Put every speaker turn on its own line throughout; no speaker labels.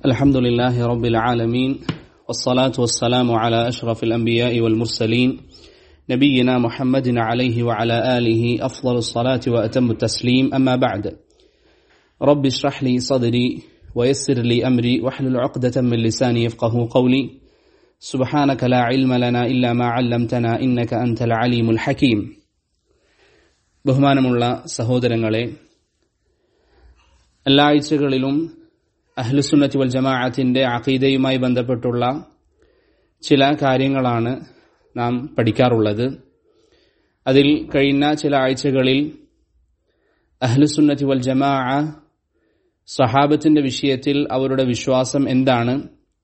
الحمد لله رب العالمين والصلاة والسلام على أشرف الأنبياء والمرسلين نبينا محمد عليه وعلى آله أفضل الصلاة وأتم التسليم أما بعد رب اشرح لي صدري ويسر لي أمري واحلل عقدة من لساني يفقه قولي سبحانك لا علم لنا إلا ما علمتنا إنك أنت العليم الحكيم ബഹുമാനമുള്ള സഹോദരങ്ങളെ, എല്ലാ ആഴ്ചകളിലും അഹ്ലുസുന്നത്തി വൽ ജമാഅത്തിന്റെ അഖീദയുമായി ബന്ധപ്പെട്ടുള്ള ചില കാര്യങ്ങളാണ് നാം പഠിക്കാറുള്ളത്. അതിൽ കഴിഞ്ഞ ചില ആഴ്ചകളിൽ അഹ്ലുസുന്നത്തി വൽ ജമാഅ സഹാബത്തിന്റെ വിഷയത്തിൽ അവരുടെ വിശ്വാസം എന്താണ്,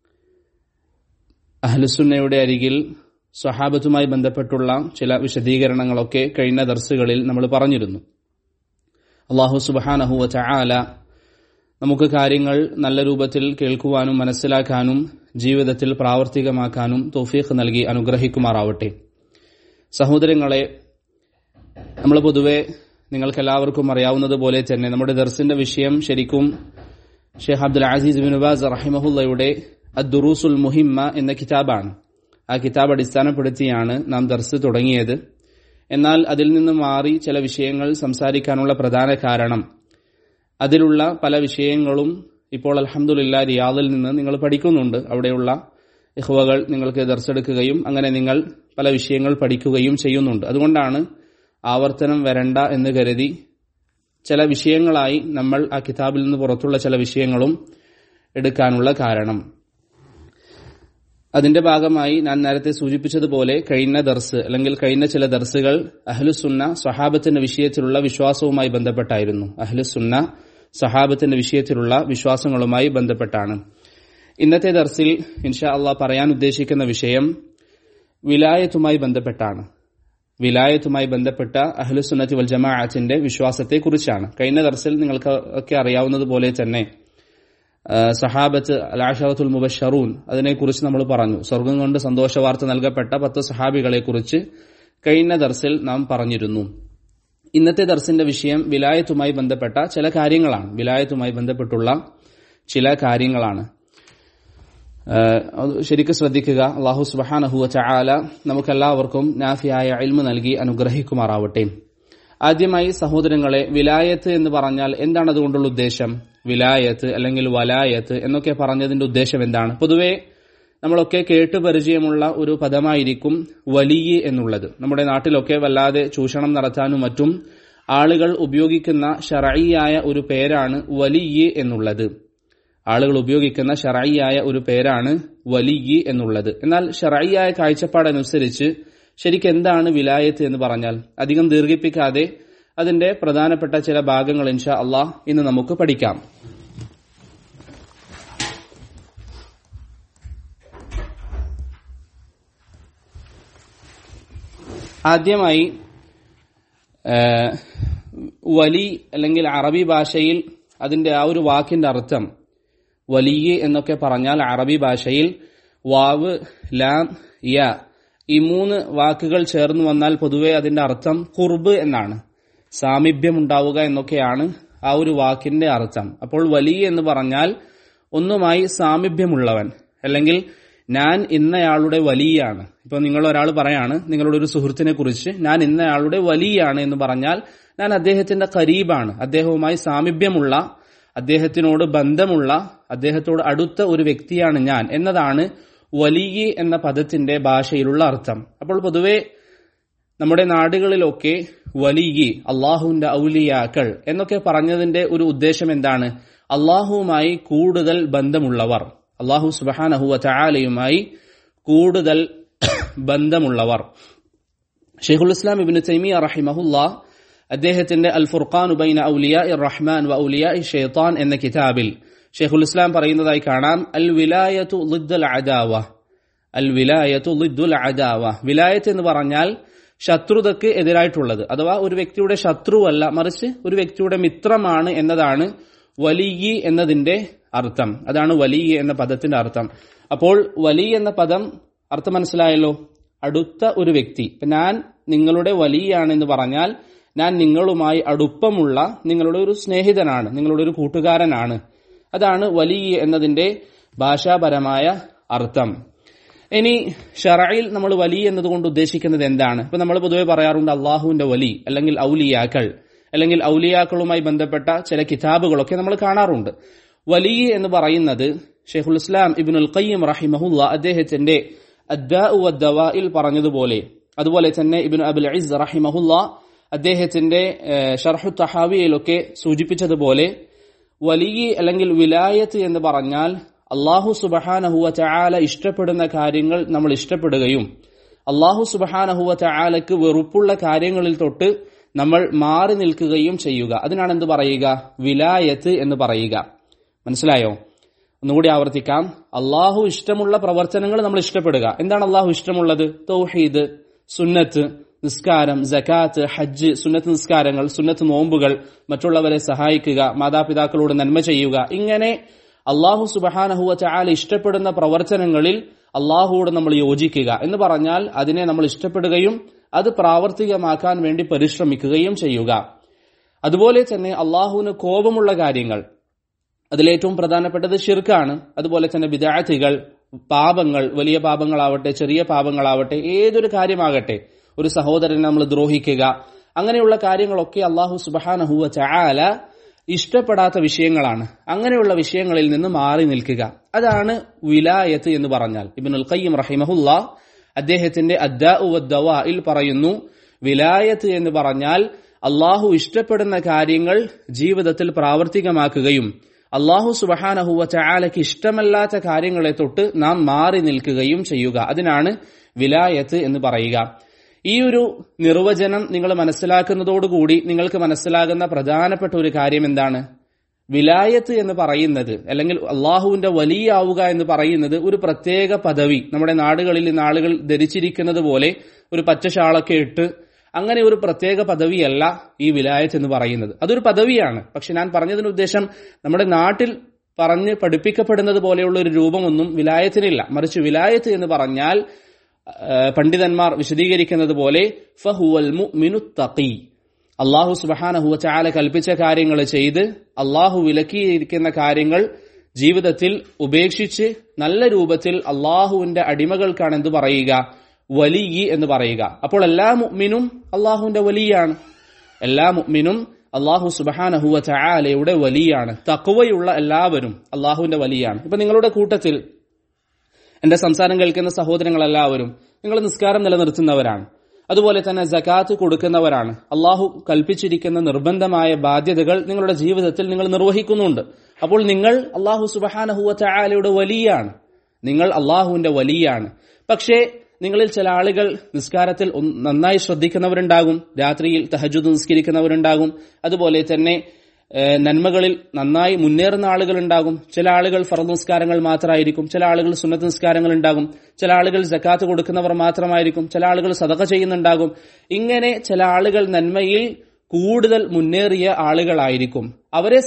അഹ്ലുസുന്നയുടെ അരികിൽ സ്വഹാബത്തുമായി ബന്ധപ്പെട്ടുള്ള ചില വിശദീകരണങ്ങളൊക്കെ കഴിഞ്ഞ ദർസുകളിൽ നമ്മൾ പറഞ്ഞിരുന്നു. അല്ലാഹു സുബ്ഹാനഹു വ തആല നമുക്ക് കാര്യങ്ങൾ നല്ല രൂപത്തിൽ കേൾക്കുവാനും മനസ്സിലാക്കാനും ജീവിതത്തിൽ പ്രാവർത്തികമാക്കാനും തൗഫീഖ് നൽകി അനുഗ്രഹിക്കുമാറാവട്ടെ. സഹോദരങ്ങളെ, നമ്മൾ പൊതുവെ നിങ്ങൾക്കെല്ലാവർക്കും അറിയാവുന്നതുപോലെ തന്നെ നമ്മുടെ ദർസിന്റെ വിഷയം ശരിക്കും Sheikh Abdul Aziz ibn Baz റഹിമഹുള്ളയുടെ അദ്ദുറൂസുൽ മുഹിമ്മ എന്ന കിതാബാണ്. ആ കിതാബ് അടിസ്ഥാനപ്പെടുത്തിയാണ് നാം ദർസ് തുടങ്ങിയത്. എന്നാൽ അതിൽ നിന്ന് മാറി ചില വിഷയങ്ങൾ സംസാരിക്കാനുള്ള പ്രധാന കാരണം, അതിലുള്ള പല വിഷയങ്ങളും ഇപ്പോൾ അൽഹംദുലില്ലാ റിയാദിൽ നിന്ന് നിങ്ങൾ പഠിക്കുന്നുണ്ട്. അവിടെയുള്ള ഇഖ്വകൾ നിങ്ങൾക്ക് ദർസെടുക്കുകയും അങ്ങനെ നിങ്ങൾ പല വിഷയങ്ങൾ പഠിക്കുകയും ചെയ്യുന്നുണ്ട്. അതുകൊണ്ടാണ് ആവർത്തനം വരണ്ട എന്ന് കരുതി ചില വിഷയങ്ങളായി നമ്മൾ ആ കിതാബിൽ നിന്ന് പുറത്തുള്ള ചില വിഷയങ്ങളും എടുക്കാനുള്ള കാരണം. അതിന്റെ ഭാഗമായി ഞാൻ നേരത്തെ സൂചിപ്പിച്ചതുപോലെ കഴിഞ്ഞ ദർസ് അല്ലെങ്കിൽ കഴിഞ്ഞ ചില ദർസുകൾ അഹ്ലുസുന്ന സ്വഹാബത്തിന്റെ വിഷയത്തിലുള്ള വിശ്വാസവുമായി ബന്ധപ്പെട്ടായിരുന്നു. അഹ്ലുസുന്ന സ്വഹാബത്തിന്റെ വിഷയത്തിലുള്ള വിശ്വാസങ്ങളുമായി ബന്ധപ്പെട്ടാണ്. ഇന്നത്തെ ദർസിൽ ഇൻഷാ അല്ലാഹ് പറയാൻ ഉദ്ദേശിക്കുന്ന വിഷയം വിലായത്തുമായി ബന്ധപ്പെട്ടാണ്. വിലായത്തുമായി ബന്ധപ്പെട്ട അഹ്ലുസുന്നത്തി വൽ ജമാഅത്തിന്റെ വിശ്വാസത്തെക്കുറിച്ചാണ്. കഴിഞ്ഞ ദർസിൽ നിങ്ങൾക്ക് ഒക്കെ അറിയാവുന്നതുപോലെ തന്നെ സഹാബത്ത് അൽ അശറത്തുൽ മുബശ്ശറൂൻ അതിനെക്കുറിച്ച് നമ്മൾ പറഞ്ഞു. സ്വർഗം കൊണ്ട് സന്തോഷ വാർത്ത നൽകപ്പെട്ട 10 സഹാബികളെ കുറിച്ച് കഴിഞ്ഞ ദർസിൽ നാം പറഞ്ഞിരുന്നു. ഇന്നത്തെ ദർസിന്റെ വിഷയം വിലായത്തുമായി ബന്ധപ്പെട്ട ചില കാര്യങ്ങളാണ്. വിലായത്തുമായി ബന്ധപ്പെട്ടുള്ള ചില കാര്യങ്ങളാണ്. ശരിക്കും ശ്രദ്ധിക്കുക. അല്ലാഹു സുബ്ഹാനഹു വ തആല നമുക്കെല്ലാവർക്കും നാഫിയായ ഇൽമു നൽകി അനുഗ്രഹിക്കുമാറാവട്ടെ. ആദ്യമായി സഹോദരങ്ങളെ, വിലായത്ത് എന്ന് പറഞ്ഞാൽ എന്താണ് അതുകൊണ്ടുള്ള ഉദ്ദേശം? വിലായത്ത് അല്ലെങ്കിൽ വലായത്ത് എന്നൊക്കെ പറഞ്ഞതിന്റെ ഉദ്ദേശം എന്താണ്? പൊതുവെ നമ്മളൊക്കെ കേട്ടു പരിചയമുള്ള ഒരു പദമായിരിക്കും വലിയ എന്നുള്ളത്. നമ്മുടെ നാട്ടിലൊക്കെ വല്ലാതെ ചൂഷണം നടത്താനും മറ്റും ആളുകൾ ഉപയോഗിക്കുന്ന ശർഈയായ ഒരു പേരാണ് വലിയ എന്നുള്ളത്. ആളുകൾ ഉപയോഗിക്കുന്ന ശർഈയായ ഒരു പേരാണ് വലിയ എന്നുള്ളത്. എന്നാൽ ശർഈയായ കാഴ്ചപ്പാടനുസരിച്ച് ശരിക്കും എന്താണ് വിലായത്ത് എന്ന് പറഞ്ഞാൽ? അധികം ദീർഘിപ്പിക്കാതെ അതിന്റെ പ്രധാനപ്പെട്ട ചില ഭാഗങ്ങൾ ഇൻഷാ അല്ലാഹ് ഇന്ന് നമുക്ക് പഠിക്കാം. ആദ്യമായി വലി അല്ലെങ്കിൽ അറബി ഭാഷയിൽ അതിന്റെ ആ ഒരു വാക്കിന്റെ അർത്ഥം വലിയ എന്നൊക്കെ പറഞ്ഞാൽ അറബി ഭാഷയിൽ വാവ്, ലാം, യ ഈ 3 വാക്കുകൾ ചേർന്ന് വന്നാൽ പൊതുവെ അതിന്റെ അർത്ഥം ഖുർബ് എന്നാണ്. സാമീപ്യം ഉണ്ടാവുക എന്നൊക്കെയാണ് ആ ഒരു വാക്കിന്റെ അർത്ഥം. അപ്പോൾ വലിയ എന്ന് പറഞ്ഞാൽ ഒന്നുമായി സാമീപ്യമുള്ളവൻ, അല്ലെങ്കിൽ ഞാൻ ഇന്നയാളുടെ വലിയാണ്. ഇപ്പൊ നിങ്ങൾ ഒരാൾ പറയാണ് നിങ്ങളുടെ ഒരു സുഹൃത്തിനെ കുറിച്ച് ഞാൻ ഇന്നയാളുടെ വലിയാണ് എന്ന് പറഞ്ഞാൽ ഞാൻ അദ്ദേഹത്തിന്റെ ഖരീബാണ്, അദ്ദേഹവുമായി സാമീപ്യമുള്ള, അദ്ദേഹത്തിനോട് ബന്ധമുള്ള, അദ്ദേഹത്തോട് അടുത്ത ഒരു വ്യക്തിയാണ് ഞാൻ എന്നതാണ് വലിയ എന്ന പദത്തിന്റെ ഭാഷയിലുള്ള അർത്ഥം. അപ്പോൾ പൊതുവെ നമ്മുടെ നാടുകളിലൊക്കെ വലിയ, അള്ളാഹുവിന്റെ ഔലിയാക്കൾ എന്നൊക്കെ പറഞ്ഞതിന്റെ ഒരു ഉദ്ദേശം എന്താണ്? അള്ളാഹുവുമായി കൂടുതൽ ബന്ധമുള്ളവർ, അള്ളാഹു സുബ്ഹാനഹു വ തആലയുമായി കൂടുതൽ ബന്ധമുള്ളവർ. ശൈഖുൽ ഇസ്ലാം ഇബ്നു തൈമിയ്യ റഹിമഹുല്ലാഹ് അദ്ദേഹത്തിന്റെ അൽ ഫുർഖാനു ബൈന ഔലിയാഇർ റഹ്മാൻ വ ഔലിയാഇ ശൈത്താൻ എന്ന കിതാബിൽ ശൈഖുൽ ഇസ്ലാം പറയുന്നതായി കാണാം, അൽ വിലായത്തു ളിദ്ദുൽ അദാവ. അൽ വിലായത്തു ളിദ്ദുൽ അദാവ. വിലായത്ത് എന്ന് പറഞ്ഞാൽ ശത്രുതയ്ക്ക് എതിരായിട്ടുള്ളത്, അഥവാ ഒരു വ്യക്തിയുടെ ശത്രുവല്ല മറിച്ച് ഒരു വ്യക്തിയുടെ മിത്രമാണ് എന്നതാണ് വലിയ എന്നതിന്റെ അർത്ഥം. അതാണ് വലിയ എന്ന പദത്തിന്റെ അർത്ഥം. അപ്പോൾ വലിയ എന്ന പദം അർത്ഥം മനസ്സിലായല്ലോ? അടുത്ത ഒരു വ്യക്തി. ഞാൻ നിങ്ങളുടെ വലിയാണെന്ന് പറഞ്ഞാൽ ഞാൻ നിങ്ങളുമായി അടുപ്പമുള്ള നിങ്ങളുടെ ഒരു സ്നേഹിതനാണ്, നിങ്ങളുടെ ഒരു കൂട്ടുകാരനാണ്. അതാണ് വലി എന്നതിന്റെ ഭാഷാപരമായ അർത്ഥം. ഇനി ശറയിൽ നമ്മൾ വലി എന്നതുകൊണ്ട് ഉദ്ദേശിക്കുന്നത് എന്താണ്? ഇപ്പൊ നമ്മൾ പൊതുവെ പറയാറുണ്ട് അള്ളാഹുവിന്റെ വലി അല്ലെങ്കിൽ ഔലിയാക്കൾ, അല്ലെങ്കിൽ ഔലിയാക്കളുമായി ബന്ധപ്പെട്ട ചില കിതാബുകളൊക്കെ നമ്മൾ കാണാറുണ്ട്. വലി എന്ന് പറയുന്നത് ഷെയ്ഖുൽ ഇസ്ലാം ഇബ്നുൽ ഖയ്യിം റഹിമഹുല്ല അദ്ദേഹത്തിന്റെ അദ്ദാഉ വദ്ദവാഇൽ പറഞ്ഞതുപോലെ, അതുപോലെ തന്നെ ഇബ്നു അബുൽ ഇസ് റഹിമഹുല്ല അദ്ദേഹത്തിന്റെ ശർഹു തഹാവിയിലൊക്കെ സൂചിപ്പിച്ചതുപോലെ, വലി അല്ലെങ്കിൽ വിലായത്ത് എന്ന് പറഞ്ഞാൽ അല്ലാഹു സുബ്ഹാനഹു വ തആല ഇഷ്ടപ്പെടുന്ന കാര്യങ്ങൾ നമ്മൾ ഇഷ്ടപ്പെടുകയും അല്ലാഹു സുബ്ഹാനഹു വ തആലക്ക് വെറുപ്പുള്ള കാര്യങ്ങളിൽ തൊട്ട് നമ്മൾ മാറി നിൽക്കുകയും ചെയ്യുക. അതിനാണ് എന്ത് പറയുക? വിലായത്ത് എന്ന് പറയുക. മനസ്സിലായോ? ഒന്നുകൂടി ആവർത്തിക്കാം. അല്ലാഹു ഇഷ്ടമുള്ള പ്രവർത്തനങ്ങൾ നമ്മൾ ഇഷ്ടപ്പെടുക. എന്താണ് അല്ലാഹു ഇഷ്ടമുള്ളത്? തൗഹീദ്, സുന്നത്ത്, നിസ്കാരം, സകാത്ത്, ഹജ്ജ്, സുന്നത്ത് നിസ്കാരങ്ങൾ, സുന്നത്ത് നോമ്പുകൾ, മറ്റുള്ളവരെ സഹായിക്കുക, മാതാപിതാക്കളോട് നന്മ ചെയ്യുക. ഇങ്ങനെ അല്ലാഹു സുബ്ഹാനഹു വ തആല ഇഷ്ടപ്പെടുന്ന പ്രവർത്തനങ്ങളിൽ അല്ലാഹുവോട് നമ്മൾ യോജിക്കുക എന്ന് പറഞ്ഞാൽ അതിനെ നമ്മൾ ഇഷ്ടപ്പെടുകയും അത് പ്രാവർത്തികമാക്കാൻ വേണ്ടി പരിശ്രമിക്കുകയും ചെയ്യുക. അതുപോലെ തന്നെ അല്ലാഹുവിന് കോപമുള്ള കാര്യങ്ങൾ, അതിലേറ്റവും പ്രധാനപ്പെട്ടത് ശിർക്കാണ്. അതുപോലെ തന്നെ ബിദ്അത്തുകൾ, പാപങ്ങൾ, വലിയ പാപങ്ങളാവട്ടെ ചെറിയ പാപങ്ങളാവട്ടെ, ഏതൊരു കാര്യമാകട്ടെ, ഒരു സഹോദരനെ നമ്മൾ ദ്രോഹിക്കുക, അങ്ങനെയുള്ള കാര്യങ്ങളൊക്കെ അല്ലാഹു സുബ്ഹാനഹു വ തആല ഇഷ്ടപ്പെടാത്ത വിഷയങ്ങളാണ്. അങ്ങനെയുള്ള വിഷയങ്ങളിൽ നിന്ന് മാറി നിൽക്കുക. അതാണ് വിലായത്ത് എന്ന് പറഞ്ഞാൽ. ഇബ്നുൽ ഖയ്യിം റഹിമഹുല്ല അദ്ദേഹത്തിന്റെ അദ്ദാഉ വദ്ദവാഇൽ പറയുന്നു, വിലായത്ത് എന്ന് പറഞ്ഞാൽ അല്ലാഹു ഇഷ്ടപ്പെടുന്ന കാര്യങ്ങൾ ജീവിതത്തിൽ പ്രാവർത്തികമാക്കുകയും അല്ലാഹു സുബ്ഹാനഹു വ തആലയ്ക്ക് ഇഷ്ടമല്ലാത്ത കാര്യങ്ങളെ തൊട്ട് നാം മാറി നിൽക്കുകയും ചെയ്യുക. അതിനാണ് വിലായത്ത് എന്ന് പറയുക. ഈ ഒരു നിർവചനം നിങ്ങൾ മനസ്സിലാക്കുന്നതോടുകൂടി നിങ്ങൾക്ക് മനസ്സിലാകുന്ന പ്രധാനപ്പെട്ട ഒരു കാര്യം എന്താണ്? വിലായത്ത് എന്ന് പറയുന്നത്, അല്ലെങ്കിൽ അള്ളാഹുവിന്റെ വലിയാവുക എന്ന് പറയുന്നത് ഒരു പ്രത്യേക പദവി. നമ്മുടെ നാടുകളിൽ ഇന്ന് ആളുകൾ ധരിച്ചിരിക്കുന്നത് പോലെ ഒരു പച്ചശാളൊക്കെ ഇട്ട് അങ്ങനെ ഒരു പ്രത്യേക പദവിയല്ല ഈ വിലായത്ത് എന്ന് പറയുന്നത്. അതൊരു പദവിയാണ്. പക്ഷെ ഞാൻ പറഞ്ഞതിന് ഉദ്ദേശം നമ്മുടെ നാട്ടിൽ പറഞ്ഞ് പഠിപ്പിക്കപ്പെടുന്നത് പോലെയുള്ള ഒരു രൂപമൊന്നും വിലായത്തിനില്ല. മറിച്ച് വിലായത്ത് എന്ന് പറഞ്ഞാൽ പണ്ഡിതന്മാർ വിശദീകരിക്കുന്നത് പോലെ ഫഹുവൽ മുഅ്മിനു തഖി, അല്ലാഹു സുബ്ഹാനഹു വ തആല കൽപ്പിച്ച കാര്യങ്ങൾ ചെയ്ത് അല്ലാഹു വിലക്കിയിരിക്കുന്ന കാര്യങ്ങൾ ജീവിതത്തിൽ ഉപേക്ഷിച്ച് നല്ല രൂപത്തിൽ അല്ലാഹുവിന്റെ അടിമകൾക്കാണ് എന്ത് പറയുക? വലി എന്ന് പറയുക. അപ്പോൾ എല്ലാ മുഅ്മിനും അല്ലാഹുവിന്റെ വലിയാണ്. എല്ലാ മുഅ്മിനും അല്ലാഹു സുബ്ഹാനഹു വ തആലയുടെ വലിയാണ്. തഖ്വയുള്ള എല്ലാവരും അല്ലാഹുവിന്റെ വലിയാണ്. ഇപ്പൊ നിങ്ങളുടെ കൂട്ടത്തിൽ എന്റെ സംസാരം കേൾക്കുന്ന സഹോദരങ്ങളെല്ലാവരും നിങ്ങൾ നിസ്കാരം നിലനിർത്തുന്നവരാണ്. അതുപോലെ തന്നെ സകാത്ത് കൊടുക്കുന്നവരാണ്. അല്ലാഹു കൽപ്പിച്ചിരിക്കുന്ന നിർബന്ധമായ ബാധ്യതകൾ നിങ്ങളുടെ ജീവിതത്തിൽ നിങ്ങൾ നിർവഹിക്കുന്നുണ്ട്. അപ്പോൾ നിങ്ങൾ അല്ലാഹു സുബ്ഹാനഹു വ തആലയുടെ വലിയാണ്. നിങ്ങൾ അല്ലാഹുവിന്റെ വലിയാണ്. പക്ഷേ നിങ്ങളിൽ ചില ആളുകൾ നിസ്കാരത്തിൽ നന്നായി ശ്രദ്ധിക്കുന്നവരുണ്ടാകും, രാത്രിയിൽ തഹജ്ജുദ് നിസ്കരിക്കുന്നവരുണ്ടാകും, അതുപോലെ തന്നെ നന്മകളിൽ നന്നായി മുന്നേറുന്ന ആളുകൾ ഉണ്ടാകും. ചില ആളുകൾ ഫർദ് നിസ്കാരങ്ങൾ മാത്രമായിരിക്കും, ചില ആളുകൾ സുന്നത്ത് നിസ്കാരങ്ങൾ ഉണ്ടാകും, ചില ആളുകൾ സകാത്ത് കൊടുക്കുന്നവർ മാത്രമായിരിക്കും, ചില ആളുകൾ സദഖ ചെയ്യുന്നുണ്ടാകും. ഇങ്ങനെ ചില ആളുകൾ നന്മയിൽ കൂടുതൽ മുന്നേറിയ ആളുകളായിരിക്കും. അവരെ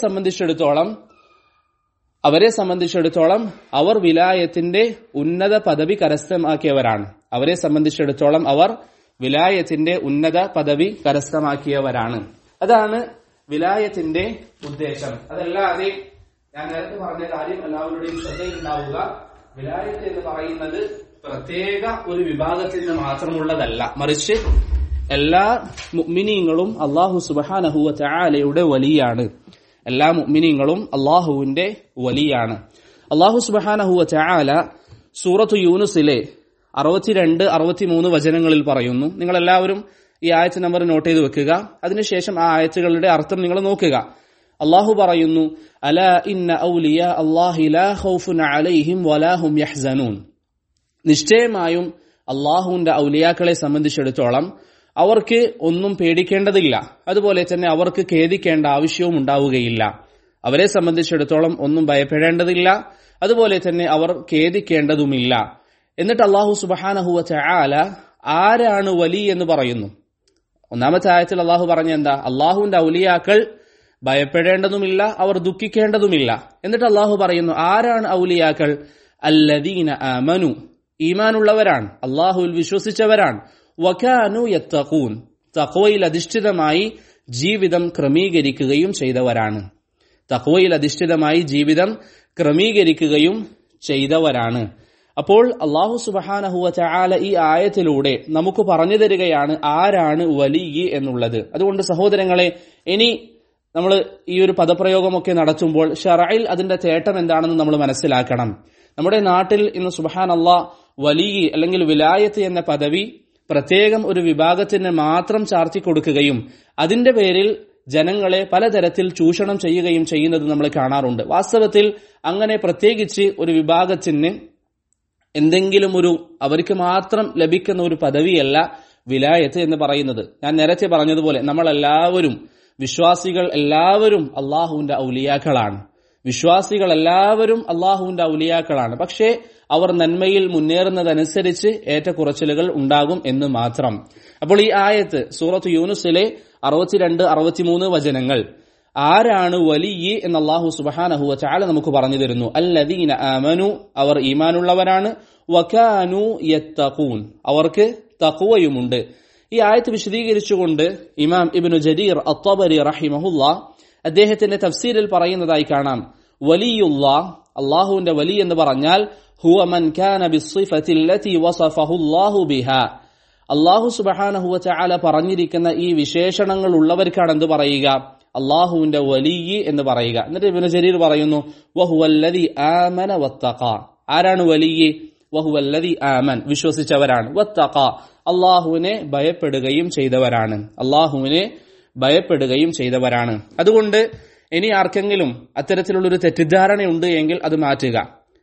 സംബന്ധിച്ചിടത്തോളം അവർ വിലായത്തിന്റെ ഉന്നത പദവി കരസ്ഥമാക്കിയവരാണ്. അവരെ സംബന്ധിച്ചിടത്തോളം അവർ വിലായത്തിന്റെ ഉന്നത പദവി കരസ്ഥമാക്കിയവരാണ്. അതാണ് വിലായത്തിന്റെ ഉദ്ദേശം. അതല്ലാതെ ഞാൻ നേരത്തെ പറഞ്ഞ കാര്യം എല്ലാവരുടെയും ശ്രദ്ധയിലുണ്ടാവുക, വിലായത്ത് എന്ന് പറയുന്നത് പ്രത്യേക ഒരു വിഭാഗത്തിന് മാത്രമുള്ളതല്ല. മറിച്ച് എല്ലാ മുഅ്മിനീങ്ങളും അല്ലാഹു സുബ്ഹാനഹു വ തആലയുടെ വലിയാണ്. എല്ലാ മുഅ്മിനീങ്ങളും അല്ലാഹുവിന്റെ വലിയാണ്. അല്ലാഹു സുബ്ഹാനഹു വ തആല സൂറത്തു യൂനുസിലെ 62, 63 വചനങ്ങളിൽ പറയുന്നു. നിങ്ങൾ എല്ലാവരും ഈ ആയത്ത് നമ്പർ നോട്ട് ചെയ്ത് വെക്കുക. അതിനുശേഷം ആ ആയത്തുകളുടെ അർത്ഥം നിങ്ങൾ നോക്കുക. അല്ലാഹു പറയുന്നു, അലാ ഇന്ന ഔലിയാ അല്ലാഹി ലാ ഖൗഫുൻ അലൈഹിം വലാ ഹും യഹ്സനൂൻ. നിശ്ചയമായും അല്ലാഹുവിന്റെ ഔലിയാക്കളെ സംബന്ധിച്ചിടത്തോളം അവർക്ക് ഒന്നും പേടിക്കേണ്ടതില്ല, അതുപോലെ തന്നെ അവർക്ക് ഖേദിക്കേണ്ട ആവശ്യവും ഉണ്ടാവുകയില്ല. അവരെ സംബന്ധിച്ചിടത്തോളം ഒന്നും ഭയപ്പെടേണ്ടതില്ല, അതുപോലെ തന്നെ അവർ ഖേദിക്കേണ്ടതുമില്ല. എന്നിട്ട് അല്ലാഹു സുബ്ഹാനഹു വ തആല ആരാണ് വലി എന്ന് പറയുന്നു. ഒന്നാമത്തെ ആയത്തിൽ അല്ലാഹു പറഞ്ഞ എന്താ? അല്ലാഹുവിന്റെ ഔലിയാക്കൾ ഭയപ്പെടേണ്ടതുമില്ല, അവർ ദുഃഖിക്കേണ്ടതുമില്ല. എന്നിട്ട് അല്ലാഹു പറയുന്നു, ആരാണ് ഔലിയാക്കൾ? അല്ലദീന ആമനു, ഈമാനുള്ളവരാണ്, അല്ലാഹുവിൽ വിശ്വസിച്ചവരാണ്. വകാനു യത്തഖൂൻ, തഖ്വയിൽ അധിഷ്ഠിതമായി ജീവിതം ക്രമീകരിക്കുകയും ചെയ്തവരാണ്. തഖ്വയിൽ അധിഷ്ഠിതമായി ജീവിതം ക്രമീകരിക്കുകയും ചെയ്തവരാണ്. അപ്പോൾ അല്ലാഹു സുബ്ഹാനഹു വ തആല ഈ ആയത്തിലൂടെ നമുക്ക് പറഞ്ഞു തരികയാണ് ആരാണ് വലിയ് എന്നുള്ളത്. അതുകൊണ്ട് സഹോദരങ്ങളെ, ഇനി നമ്മൾ ഈ ഒരു പദപ്രയോഗമൊക്കെ നടത്തുമ്പോൾ ശറഇൽ അതിന്റെ തേട്ടം എന്താണെന്ന് നമ്മൾ മനസ്സിലാക്കണം. നമ്മുടെ നാട്ടിൽ ഇന്ന് സുബ്ഹാനല്ലാഹ് വലിയ് അല്ലെങ്കിൽ വിലായത്ത് എന്ന പദവി പ്രത്യേകം ഒരു വിഭാഗത്തിന് മാത്രം ചാർത്തി കൊടുക്കുകയും അതിന്റെ പേരിൽ ജനങ്ങളെ പലതരത്തിൽ ചൂഷണം ചെയ്യുകയും ചെയ്യുന്നത് നമ്മൾ കാണാറുണ്ട്. വാസ്തവത്തിൽ അങ്ങനെ പ്രത്യേകിച്ച് ഒരു വിഭാഗത്തിന് എന്തെങ്കിലും അവർക്ക് മാത്രം ലഭിക്കുന്ന ഒരു പദവിയല്ല വിലായത്ത് എന്ന് പറയുന്നത്. ഞാൻ നേരത്തെ പറഞ്ഞതുപോലെ നമ്മളെല്ലാവരും, വിശ്വാസികൾ എല്ലാവരും അള്ളാഹുവിന്റെ ഔലിയാക്കളാണ്. വിശ്വാസികൾ എല്ലാവരും അള്ളാഹുവിന്റെ ഔലിയാക്കളാണ്. പക്ഷേ അവർ നന്മയിൽ മുന്നേറുന്നതനുസരിച്ച് ഏറ്റക്കുറച്ചിലുകൾ ഉണ്ടാകും എന്ന് മാത്രം. അപ്പോൾ ഈ ആയത്ത് സൂറത്ത് യൂനുസിലെ 62-63 വചനങ്ങൾ ആരാണ് വലിയ് എന്ന് അല്ലാഹു സുബ്ഹാനഹു വ തആല നമുക്ക് പറഞ്ഞു തരുന്നു. അല്ലദീന ആമനു, അവർ ഈമാനുള്ളവരാണ്, വകാനു യത്തഖൂൻ, അവർക്ക് തഖ്വയുമുണ്ട്. ഈ ആയത്ത് വിശദീകരിച്ചുകൊണ്ട് ഇമാം ഇബ്നു ജരീർ അത്വബരി റഹിമഹുല്ലാഹ് അദ്ദേഹത്തിന്റെ തഫ്സീരിൽ പറയുന്നതായി കാണാം, വലിയുല്ലാഹ്, അല്ലാഹുവിന്റെ വലി എന്ന് പറഞ്ഞാൽ ഹുവ മൻ കാന ബിസ്സിഫതി അല്ലതി വസഫഹു അല്ലാഹു ബിഹാ, അല്ലാഹു സുബ്ഹാനഹു വ തആല പറഞ്ഞിരിക്കുന്ന ഈ വിശേഷണങ്ങൾ ഉള്ളവർക്കാണ് എന്ത് പറയുക, അല്ലാഹുവിന്റെ വലിയ് എന്ന് പറയുക. എന്നിട്ട് ഇബ്നു ജരീർ പറയുന്നു വഹുവല്ലദി ആമന വത്തഖ, ആരാണ് വലിയ്? വഹുവല്ലദി ആമൻ, വിശ്വസിച്ചവരാണ്, വത്തഖ, അല്ലാഹുവിനെ ഭയപ്പെടുകയും ചെയ്തവരാണ്, അല്ലാഹുവിനെ ഭയപ്പെടുകയും ചെയ്തവരാണ്. അതുകൊണ്ട് ഇനി ആർക്കെങ്കിലും അത്തരത്തിലുള്ളൊരു തെറ്റിദ്ധാരണയുണ്ട് എങ്കിൽ അത് മാറ്റുക.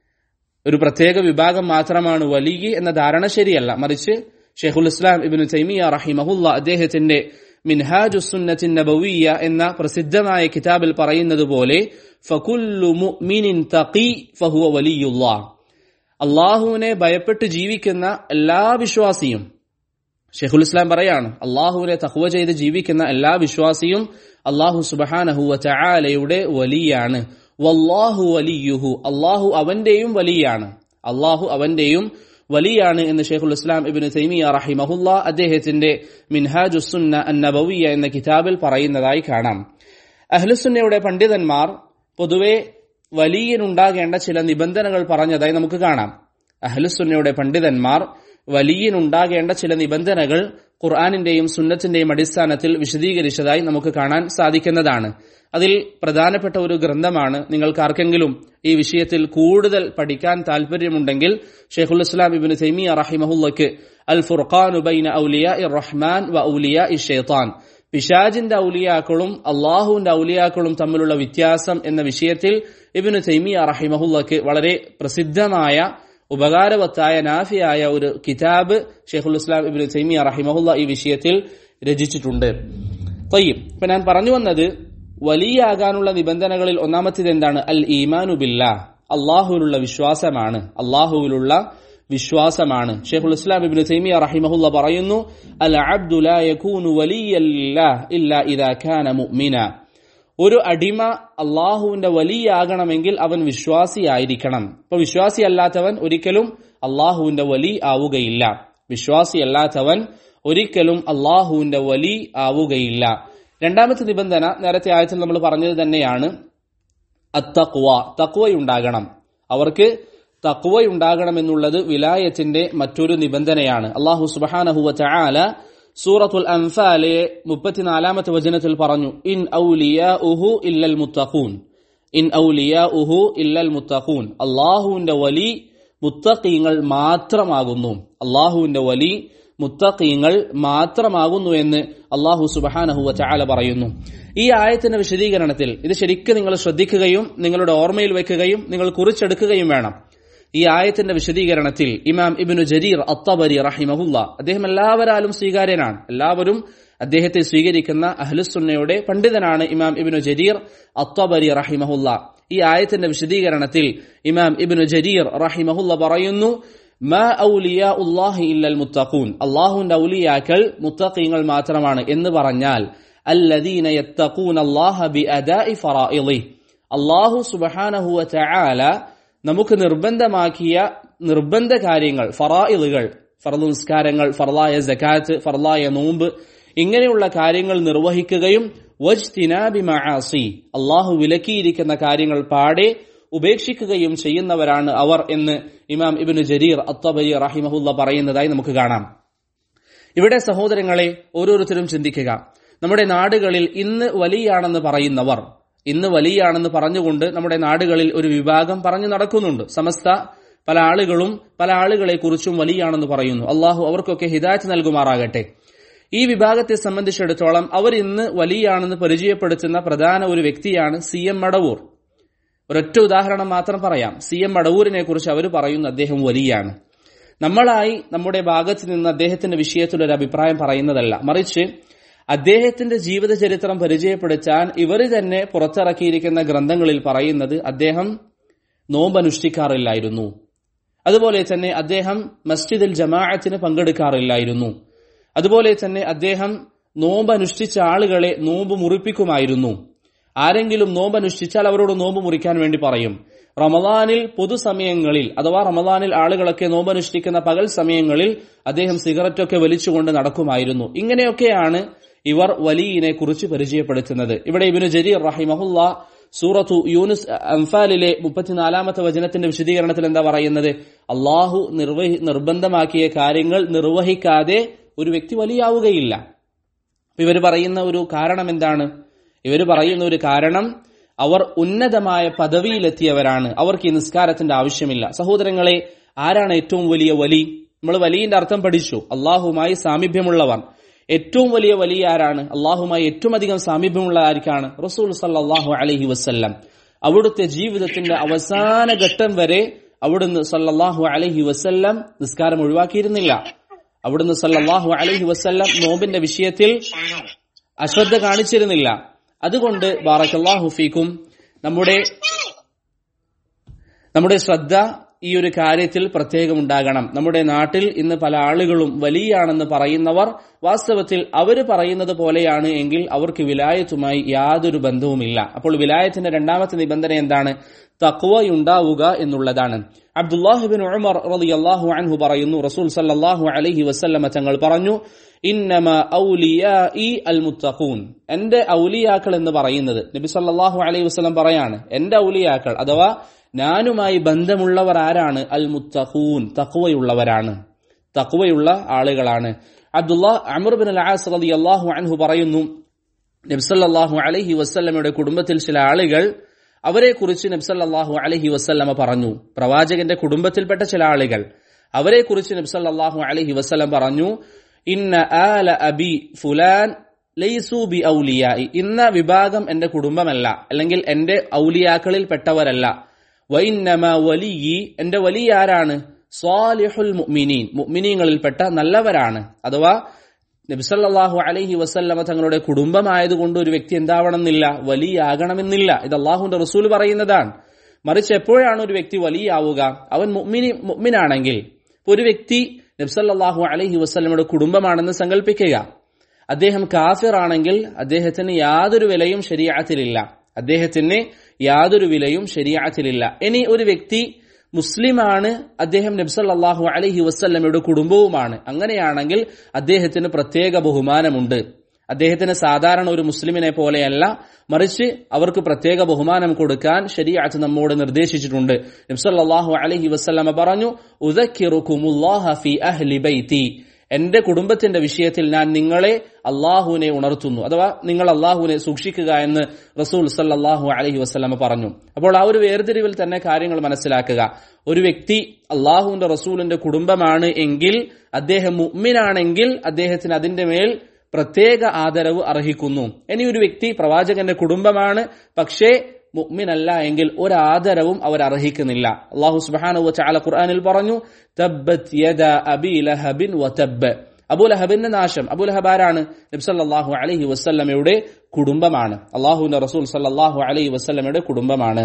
ഒരു പ്രത്യേക വിഭാഗം മാത്രമാണ് വലിയ് എന്ന ധാരണ ശരിയല്ല. മറിച്ച് ഷെയ്ഖുൽ ഇസ്ലാം ഇബ്നു തൈമിയ റഹിമഹുല്ലാഹ് അദ്ദേഹത്തിന്റെ മിൻഹാജുസ് സുന്നത്തിൻ നബവിയ്യ എന്ന പ്രസിദ്ധമായ കിതാബിൽ പറയുന്നത് പോലെ ഫകുല്ലു മുഅ്മിനിൻ തഖി ഫഹുവ വലിയുല്ലാഹ്, അല്ലാഹുവിനെ ഭയപ്പെട്ട് ജീവിക്കുന്ന എല്ലാ വിശ്വാസിയും, ഷെയ്ഖുൽ ഇസ്ലാം പറയാണ്, അല്ലാഹുവിനെ തഖ്വ ചെയ്ത് ജീവിക്കുന്ന എല്ലാ വിശ്വാസിയും അല്ലാഹു സുബ്ഹാനഹു വ തആലയുടെ വലിയാണ്. വല്ലാഹു വലിയുഹു, അല്ലാഹു അവന്റെയും വലിയാണ്, അല്ലാഹു അവന്റെയും വലിയാണ് എന്ന് ഷെയ്ഖുൽ ഇസ്ലാം ഇബ്നു തൈമിയ റഹിമഹുല്ലാഹ് അദ്ദേഹത്തിന്റെ മിൻഹാജുസ് സുന്ന അൻ-നബവിയ്യ എന്ന കിതാബിൽ പറയുന്നതായി കാണാം. അഹ്ലുസുന്നയുടെ പണ്ഡിതന്മാർ പൊതുവെ വലിയനുണ്ടാകേണ്ട ചില നിബന്ധനകൾ പറഞ്ഞതായി നമുക്ക് കാണാം. അഹ്ലുസുന്നയുടെ പണ്ഡിതന്മാർ വലിയനുണ്ടാകേണ്ട ചില നിബന്ധനകൾ ഖുർആനിന്റെയും സുന്നത്തിന്റെയും അടിസ്ഥാനത്തിൽ വിശദീകരിച്ചതായി നമുക്ക് കാണാൻ സാധിക്കുന്നതാണ്. അതിൽ പ്രധാനപ്പെട്ട ഒരു ഗ്രന്ഥമാണ്, നിങ്ങൾക്ക് ആർക്കെങ്കിലും ഈ വിഷയത്തിൽ കൂടുതൽ പഠിക്കാൻ താല്പര്യമുണ്ടെങ്കിൽ ഷെയ്ഖുൽ ഇസ്ലാം ഇബ്നു തൈമിയ റഹിമഹുല്ലക്ക് അൽ ഫുർഖാനു ബൈന ഔലിയാഇർ റഹ്മാൻ വ ഔലിയാഇശ് ശൈത്താൻ, പിശാചിന്റെ ഔലിയാക്കളും അല്ലാഹുവിന്റെ ഔലിയാക്കളും തമ്മിലുള്ള വ്യത്യാസം എന്ന വിഷയത്തിൽ ഇബ്നു തൈമിയ റഹിമഹുല്ലക്ക് വളരെ പ്രസിദ്ധമായ ഉപകാരവത്തായ നാഫിയായ ഒരു കിതാബ് ഷെയ്ഖുൽ ഇസ്ലാം ഇബ്നു തൈമിയ റഹിമഹുല്ല ഈ വിഷയത്തിൽ രചിച്ചിട്ടുണ്ട്. തയ്യിബ്, ഇപ്പൊ ഞാൻ പറഞ്ഞു വന്നത് വലിയാകാനുള്ള നിബന്ധനകളിൽ ഒന്നാമത്തേത് എന്താണ്? അൽ ഈമാനു ബില്ലാഹ്, അല്ലാഹുവിലുള്ള വിശ്വാസമാണ്, അല്ലാഹുവിലുള്ള വിശ്വാസമാണ്. ഷെയ്ഖുൽ ഇസ്ലാം ഇബ്നു തൈമിയ റഹിമഹുല്ല പറയുന്നു, അൽ അബ്ദു ലാ യകൂനു വലിയ്യൻ ലില്ലാഹ് ഇല്ലാ ഇദാ കാന മുഅ്മിന, ഒരു അടിമ അള്ളാഹുവിന്റെ വലിയാകണമെങ്കിൽ അവൻ വിശ്വാസിയായിരിക്കണം. ഇപ്പൊ വിശ്വാസി അല്ലാത്തവൻ ഒരിക്കലും അള്ളാഹുവിന്റെ വലി ആവുകയില്ല. വിശ്വാസി അല്ലാത്തവൻ ഒരിക്കലും അള്ളാഹുവിന്റെ വലി ആവുകയില്ല. രണ്ടാമത്തെ നിബന്ധന നേരത്തെ ആയത്തിൽ നമ്മൾ പറഞ്ഞത് തന്നെയാണ്, അത്തഖ്വ, തഖ്വയുണ്ടാകണം. അവർക്ക് തഖ്വയുണ്ടാകണമെന്നുള്ളത് വിലായത്തിന്റെ മറ്റൊരു നിബന്ധനയാണ്. അല്ലാഹു സുബ്ഹാനഹു വ തആല സൂറത്തുൽ അൻഫാലിലെ 34ാമത്തെ വചനത്തിൽ പറഞ്ഞു, ഇൻ ഔലിയാഉഹു ഇല്ലൽ മുത്തഖൂൻ, ഇൻ ഔലിയാഉഹു ഇല്ലൽ മുത്തഖൂൻ, അല്ലാഹുവിന്റെ വലി മുത്തഖീങ്ങൾ മാത്രമാകുന്നു, അല്ലാഹുവിന്റെ വലി മുത്തഖീങ്ങൾ മാത്രമാകുന്നു എന്ന് അല്ലാഹു സുബ്ഹാനഹു വ തആല പറയുന്നു. ഈ ആയത്തിന്റെ വിശദീകരണത്തിൽ ഇത് ശരിക്കും നിങ്ങൾ ശ്രദ്ധിക്കുകയും നിങ്ങളുടെ ഓർമ്മയിൽ വെക്കുകയും നിങ്ങൾ കുറിച്ചെടുക്കുകയും വേണം. ഈ ആയത്തിന്റെ വിശദീകരണത്തിൽ ഇമാം ഇബ്നു ജരീർ അത്വബരി റഹിമഹുല്ലാ, അദ്ദേഹം എല്ലാവരാലും സ്വീകാര്യനാണ്, എല്ലാവരും അദ്ദേഹത്തെ സ്വീകരിക്കുന്ന അഹ്ലുസുന്നയുടെ പണ്ഡിതനാണ് ഇമാം ഇബ്നു ജരീർ അത്വബരി റഹിമഹുല്ലാ. ഈ ആയത്തിന്റെ വിശദീകരണത്തിൽ ഇമാം ഇബ്നു ജരീർ റഹിമഹുല്ല പറയുന്നു, മാ ഔലിയാഉല്ലാഹി ഇല്ലൽ മുത്തഖൂൻ, അല്ലാഹുവിന്റെ ഔലിയാക്കൾ മുത്തഖീങ്ങൾ മാത്രമാണ് എന്ന് പറഞ്ഞാൽ അല്ലദീന യത്തഖൂനല്ലാഹ ബിഅദാഇ ഫറായിളി, അല്ലാഹു സുബ്ഹാനഹു വ തആല നമുക്ക് നിർബന്ധമാക്കിയ നിർബന്ധ കാര്യങ്ങൾ, ഫറായിളുകൾ, ഫർദ് നിസ്കാരങ്ങൾ, ഫർളായ സകാത്ത്, ഫർളായ നോമ്പ്, ഇങ്ങനെയുള്ള കാര്യങ്ങൾ നിർവഹിക്കുകയും വജ്തിനാബി മആസി, അല്ലാഹു വിലക്കിയിരിക്കുന്ന കാര്യങ്ങൾ പാടെ ഉപേക്ഷിക്കുകയും ചെയ്യുന്നവരാണ് അവർ എന്ന് ഇമാം ഇബ്നു ജരീർ അത്തബരി റഹിമഹുല്ല പറയുന്നതായി നമുക്ക് കാണാം. ഇവിടെ സഹോദരങ്ങളെ, ഓരോരുത്തരും ചിന്തിക്കുക. നമ്മുടെ നാടുകളിൽ ഇന്ന് വലിയാണെന്ന് പറയുന്നവർ, ഇന്ന് വലിയാണെന്ന് പറഞ്ഞുകൊണ്ട് നമ്മുടെ നാടുകളിൽ ഒരു വിഭാഗം പറഞ്ഞു നടക്കുന്നുണ്ട്. സമസ്ത പല ആളുകളും പല ആളുകളെ കുറിച്ചും വലിയാണെന്ന് പറയുന്നു. അള്ളാഹു അവർക്കൊക്കെ ഹിദായത്ത് നൽകുമാറാകട്ടെ. ഈ വിഭാഗത്തെ സംബന്ധിച്ചിടത്തോളം അവർ ഇന്ന് വലിയാണെന്ന് പരിചയപ്പെടുത്തുന്ന പ്രധാന ഒരു വ്യക്തിയാണ് CM മടവൂർ. ഒരൊറ്റ ഉദാഹരണം മാത്രം പറയാം. CM മടവൂരിനെ കുറിച്ച് അവർ പറയുന്നു അദ്ദേഹം വലിയാണ്. നമ്മളായി നമ്മുടെ ഭാഗത്ത് നിന്ന് അദ്ദേഹത്തിന്റെ വിഷയത്തിൽ ഒരു അഭിപ്രായം പറയുന്നതല്ല, മറിച്ച് അദ്ദേഹത്തിന്റെ ജീവിത ചരിത്രം പരിചയപ്പെടുത്താൻ ഇവർ തന്നെ പുറത്തിറക്കിയിരിക്കുന്ന ഗ്രന്ഥങ്ങളിൽ പറയുന്നത് അദ്ദേഹം നോമ്പനുഷ്ഠിക്കാറില്ലായിരുന്നു. അതുപോലെ തന്നെ അദ്ദേഹം മസ്ജിദുൽ ജമാഅത്തിന് പങ്കെടുക്കാറില്ലായിരുന്നു. അതുപോലെ തന്നെ അദ്ദേഹം നോമ്പനുഷ്ഠിച്ച ആളുകളെ നോമ്പ് മുറിപ്പിക്കുമായിരുന്നു. ആരെങ്കിലും നോമ്പനുഷ്ഠിച്ചാൽ അവരോട് നോമ്പ് മുറിക്കാൻ വേണ്ടി പറയും. റമദാനിൽ പൊതുസമയങ്ങളിൽ അഥവാ റമദാനിൽ ആളുകളൊക്കെ നോമ്പനുഷ്ഠിക്കുന്ന പകൽ സമയങ്ങളിൽ അദ്ദേഹം സിഗരറ്റൊക്കെ വലിച്ചുകൊണ്ട് നടക്കുമായിരുന്നു. ഇങ്ങനെയൊക്കെയാണ് ഇവർ വലിയിനെ കുറിച്ച് പരിചയപ്പെടുത്തുന്നത്. ഇവിടെ ഇബ്നു ജരീർ റഹിമഹുല്ല സൂറത്തു യൂനുസ് അംഫാലിലെ 34-ാമത്തെ വചനത്തിന്റെ വിശദീകരണത്തിൽ എന്താ പറയുന്നത്? അള്ളാഹു നിർബന്ധമാക്കിയ കാര്യങ്ങൾ നിർവഹിക്കാതെ ഒരു വ്യക്തി വലിയാവുകയില്ല. ഇവർ പറയുന്ന ഒരു കാരണം എന്താണ്? ഇവർ പറയുന്ന ഒരു കാരണം, അവർ ഉന്നതമായ പദവിയിലെത്തിയവരാണ്, അവർക്ക് ഈ നിസ്കാരത്തിന്റെ ആവശ്യമില്ല. സഹോദരങ്ങളെ, ആരാണ് ഏറ്റവും വലിയ വലി? നമ്മൾ വലിയുടെ അർത്ഥം പഠിച്ചു, അള്ളാഹുമായി സാമീപ്യമുള്ളവർ. ഏറ്റവും വലിയ വലിയ ആരാണ്? അള്ളാഹുമായി ഏറ്റവും അധികം സാമീപ്യമുള്ള ആർക്കാണ്? റസൂൽ സല്ലല്ലാഹു അലൈഹി വസല്ലം. അവിടുത്തെ ജീവിതത്തിന്റെ അവസാന ഘട്ടം വരെ അവിടുന്ന് സല്ലല്ലാഹു അലൈഹി വസല്ലം നിസ്കാരം ഒഴിവാക്കിയിരുന്നില്ല. അവിടുന്ന് സല്ലല്ലാഹു അലൈഹി വസല്ലം നോമ്പിന്റെ വിഷയത്തിൽ അശ്രദ്ധ കാണിച്ചിരുന്നില്ല. അതുകൊണ്ട് ബാറക്കല്ലാഹു ഫീക്കും നമ്മുടെ ശ്രദ്ധ ഈ ഒരു കാര്യത്തിൽ പ്രത്യേകം ഉണ്ടാകണം. നമ്മുടെ നാട്ടിൽ ഇന്ന് പല ആളുകളും വലിയാണെന്ന് പറയുന്നവർ വാസ്തവത്തിൽ അവർ പറയുന്നത് പോലെയാണ് എങ്കിൽ അവർക്ക് വിലായത്തുമായി യാതൊരു ബന്ധവുമില്ല. അപ്പോൾ വിലായത്തിന്റെ രണ്ടാമത്തെ നിബന്ധന എന്താണ്? തഖ്വയുണ്ടാവുക എന്നുള്ളതാണ്. അബ്ദുല്ലാഹ് ഇബ്നു ഉമർ റളിയല്ലാഹു അൻഹു പറയുന്നു, റസൂൽ സല്ലല്ലാഹു അലൈഹി വസല്ലമ തങ്ങൾ പറഞ്ഞു, ഇന്നമാ ഔലിയാഇ അൽ മുത്തഖൂൻ. എന്റെ ഔലിയാക്കൾ എന്ന് പറയുന്നത് നബി സല്ലല്ലാഹു അലൈഹി വസല്ലം പറയാണ്, എന്റെ ഔലിയാക്കൾ അഥവാ ഞാനുമായി ബന്ധമുള്ളവർ ആരാണ്? അൽ മുത്തഖൂൻ, തഖ്വയുള്ളവരാണ്, തഖ്വയുള്ള ആളുകളാണ്. Abdullah Amr ibn al Aas റളിയല്ലാഹു അൻഹു പറയുന്നു, നബി സല്ലല്ലാഹു അലൈഹി വസല്ലമയുടെ കുടുംബത്തിൽ ചില ആളുകൾ, അവരെ കുറിച്ച് നബി സല്ലല്ലാഹു അലൈഹി വസല്ലമ പറഞ്ഞു, പ്രവാചകന്റെ കുടുംബത്തിൽപ്പെട്ട ചില ആളുകൾ, അവരെ കുറിച്ച് നബി സല്ലല്ലാഹു അലൈഹി വസല്ലം പറഞ്ഞു, ഇന്ന ആല അബി ഫുലാൻ ലൈസു ബി ഔലിയാഇ. ഇന്ന വിഭാഗം എന്റെ കുടുംബമല്ല, അല്ലെങ്കിൽ എന്റെ ഔലിയാക്കളിൽ പെട്ടവരല്ല. വഇന്നമാ വലിയി, എന്റെ വലിയ ആരാണ്? സ്വാലിഹുൽ മുഅ്മിനീൻ, മുഅ്മിനീങ്ങളിൽപ്പെട്ട നല്ലവരാണ്. അഥവാ നബി സല്ലല്ലാഹു അലൈഹി വസല്ലമ തങ്ങളുടെ കുടുംബമായതുകൊണ്ട് ഒരു വ്യക്തി എന്താവണമെന്നില്ല, വലിയാകണമെന്നില്ല. ഇത് അള്ളാഹുവിന്റെ റസൂൽ പറയുന്നതാണ്. മറിച്ച് എപ്പോഴാണ് ഒരു വ്യക്തി വലിയാവുക? അവൻ മുഅ്മിനാണെങ്കിൽ. ഒരു വ്യക്തി നബി സല്ലല്ലാഹു അലൈഹി വസല്ലമയുടെ കുടുംബമാണെന്ന് സങ്കല്പിക്കുക. അദ്ദേഹം കാഫിർ ആണെങ്കിൽ അദ്ദേഹത്തിന് യാതൊരു വിലയും ശരീഅത്തിലില്ല, അദ്ദേഹത്തിന് യാതൊരു വിലയും ശരീഅത്തിലില്ല. ഇനി ഒരു വ്യക്തി മുസ്ലിമാണ്, അദ്ദേഹം നബി സല്ലല്ലാഹു അലൈഹി വസല്ലമയുടെ കുടുംബവുമാണ്, അങ്ങനെയാണെങ്കിൽ അദ്ദേഹത്തിന് പ്രത്യേക ബഹുമാനമുണ്ട്. അദ്ദേഹത്തിന് സാധാരണ ഒരു മുസ്ലിമിനെ പോലെയല്ല, മറിച്ച് അവർക്ക് പ്രത്യേക ബഹുമാനം കൊടുക്കാൻ ശരീഅത്ത് നമ്മോട് നിർദ്ദേശിച്ചിട്ടുണ്ട്. നബി സല്ലല്ലാഹു അലൈഹി വസല്ലമ പറഞ്ഞു, ഉദക്കിറുകുമുല്ലാഹ ഫീ അഹ്ലി ബൈതി. എന്റെ കുടുംബത്തിന്റെ വിഷയത്തിൽ ഞാൻ നിങ്ങളെ അള്ളാഹുവിനെ ഉണർത്തുന്നു, അഥവാ നിങ്ങൾ അള്ളാഹുവിനെ സൂക്ഷിക്കുക എന്ന് റസൂൽ സല്ലല്ലാഹു അലൈഹി വസല്ലമ പറഞ്ഞു. അപ്പോൾ ആ ഒരു വേർതിരിവിൽ തന്നെ കാര്യങ്ങൾ മനസ്സിലാക്കുക. ഒരു വ്യക്തി അള്ളാഹുവിന്റെ റസൂലിന്റെ കുടുംബമാണ് എങ്കിൽ, അദ്ദേഹം മുഅ്മിനാണെങ്കിൽ അദ്ദേഹത്തിന് അതിന്റെ മേൽ പ്രത്യേക ആദരവ് അർഹിക്കുന്നു. ഇനി ഒരു വ്യക്തി പ്രവാചകന്റെ കുടുംബമാണ്, പക്ഷേ മുഅ്മിനല്ല എങ്കിൽ ഒരു ആദരവും അവർ അർഹിക്കുന്നില്ല. അല്ലാഹു സുബ്ഹാനഹു വ തആല ഖുർആനിൽ പറഞ്ഞു, തബ്ബത് യദാ അബീ ലഹബിൻ വതബ്ബ. അബൂലഹബിന്റെ നാശം. അബൂലഹബ് ആരാണ്? നബി സല്ലല്ലാഹു അലൈഹി വസല്ലമയുടെ കുടുംബമാണ്, അല്ലാഹുവിന്റെ റസൂൽ സല്ലല്ലാഹു അലൈഹി വസല്ലമയുടെ കുടുംബമാണ്.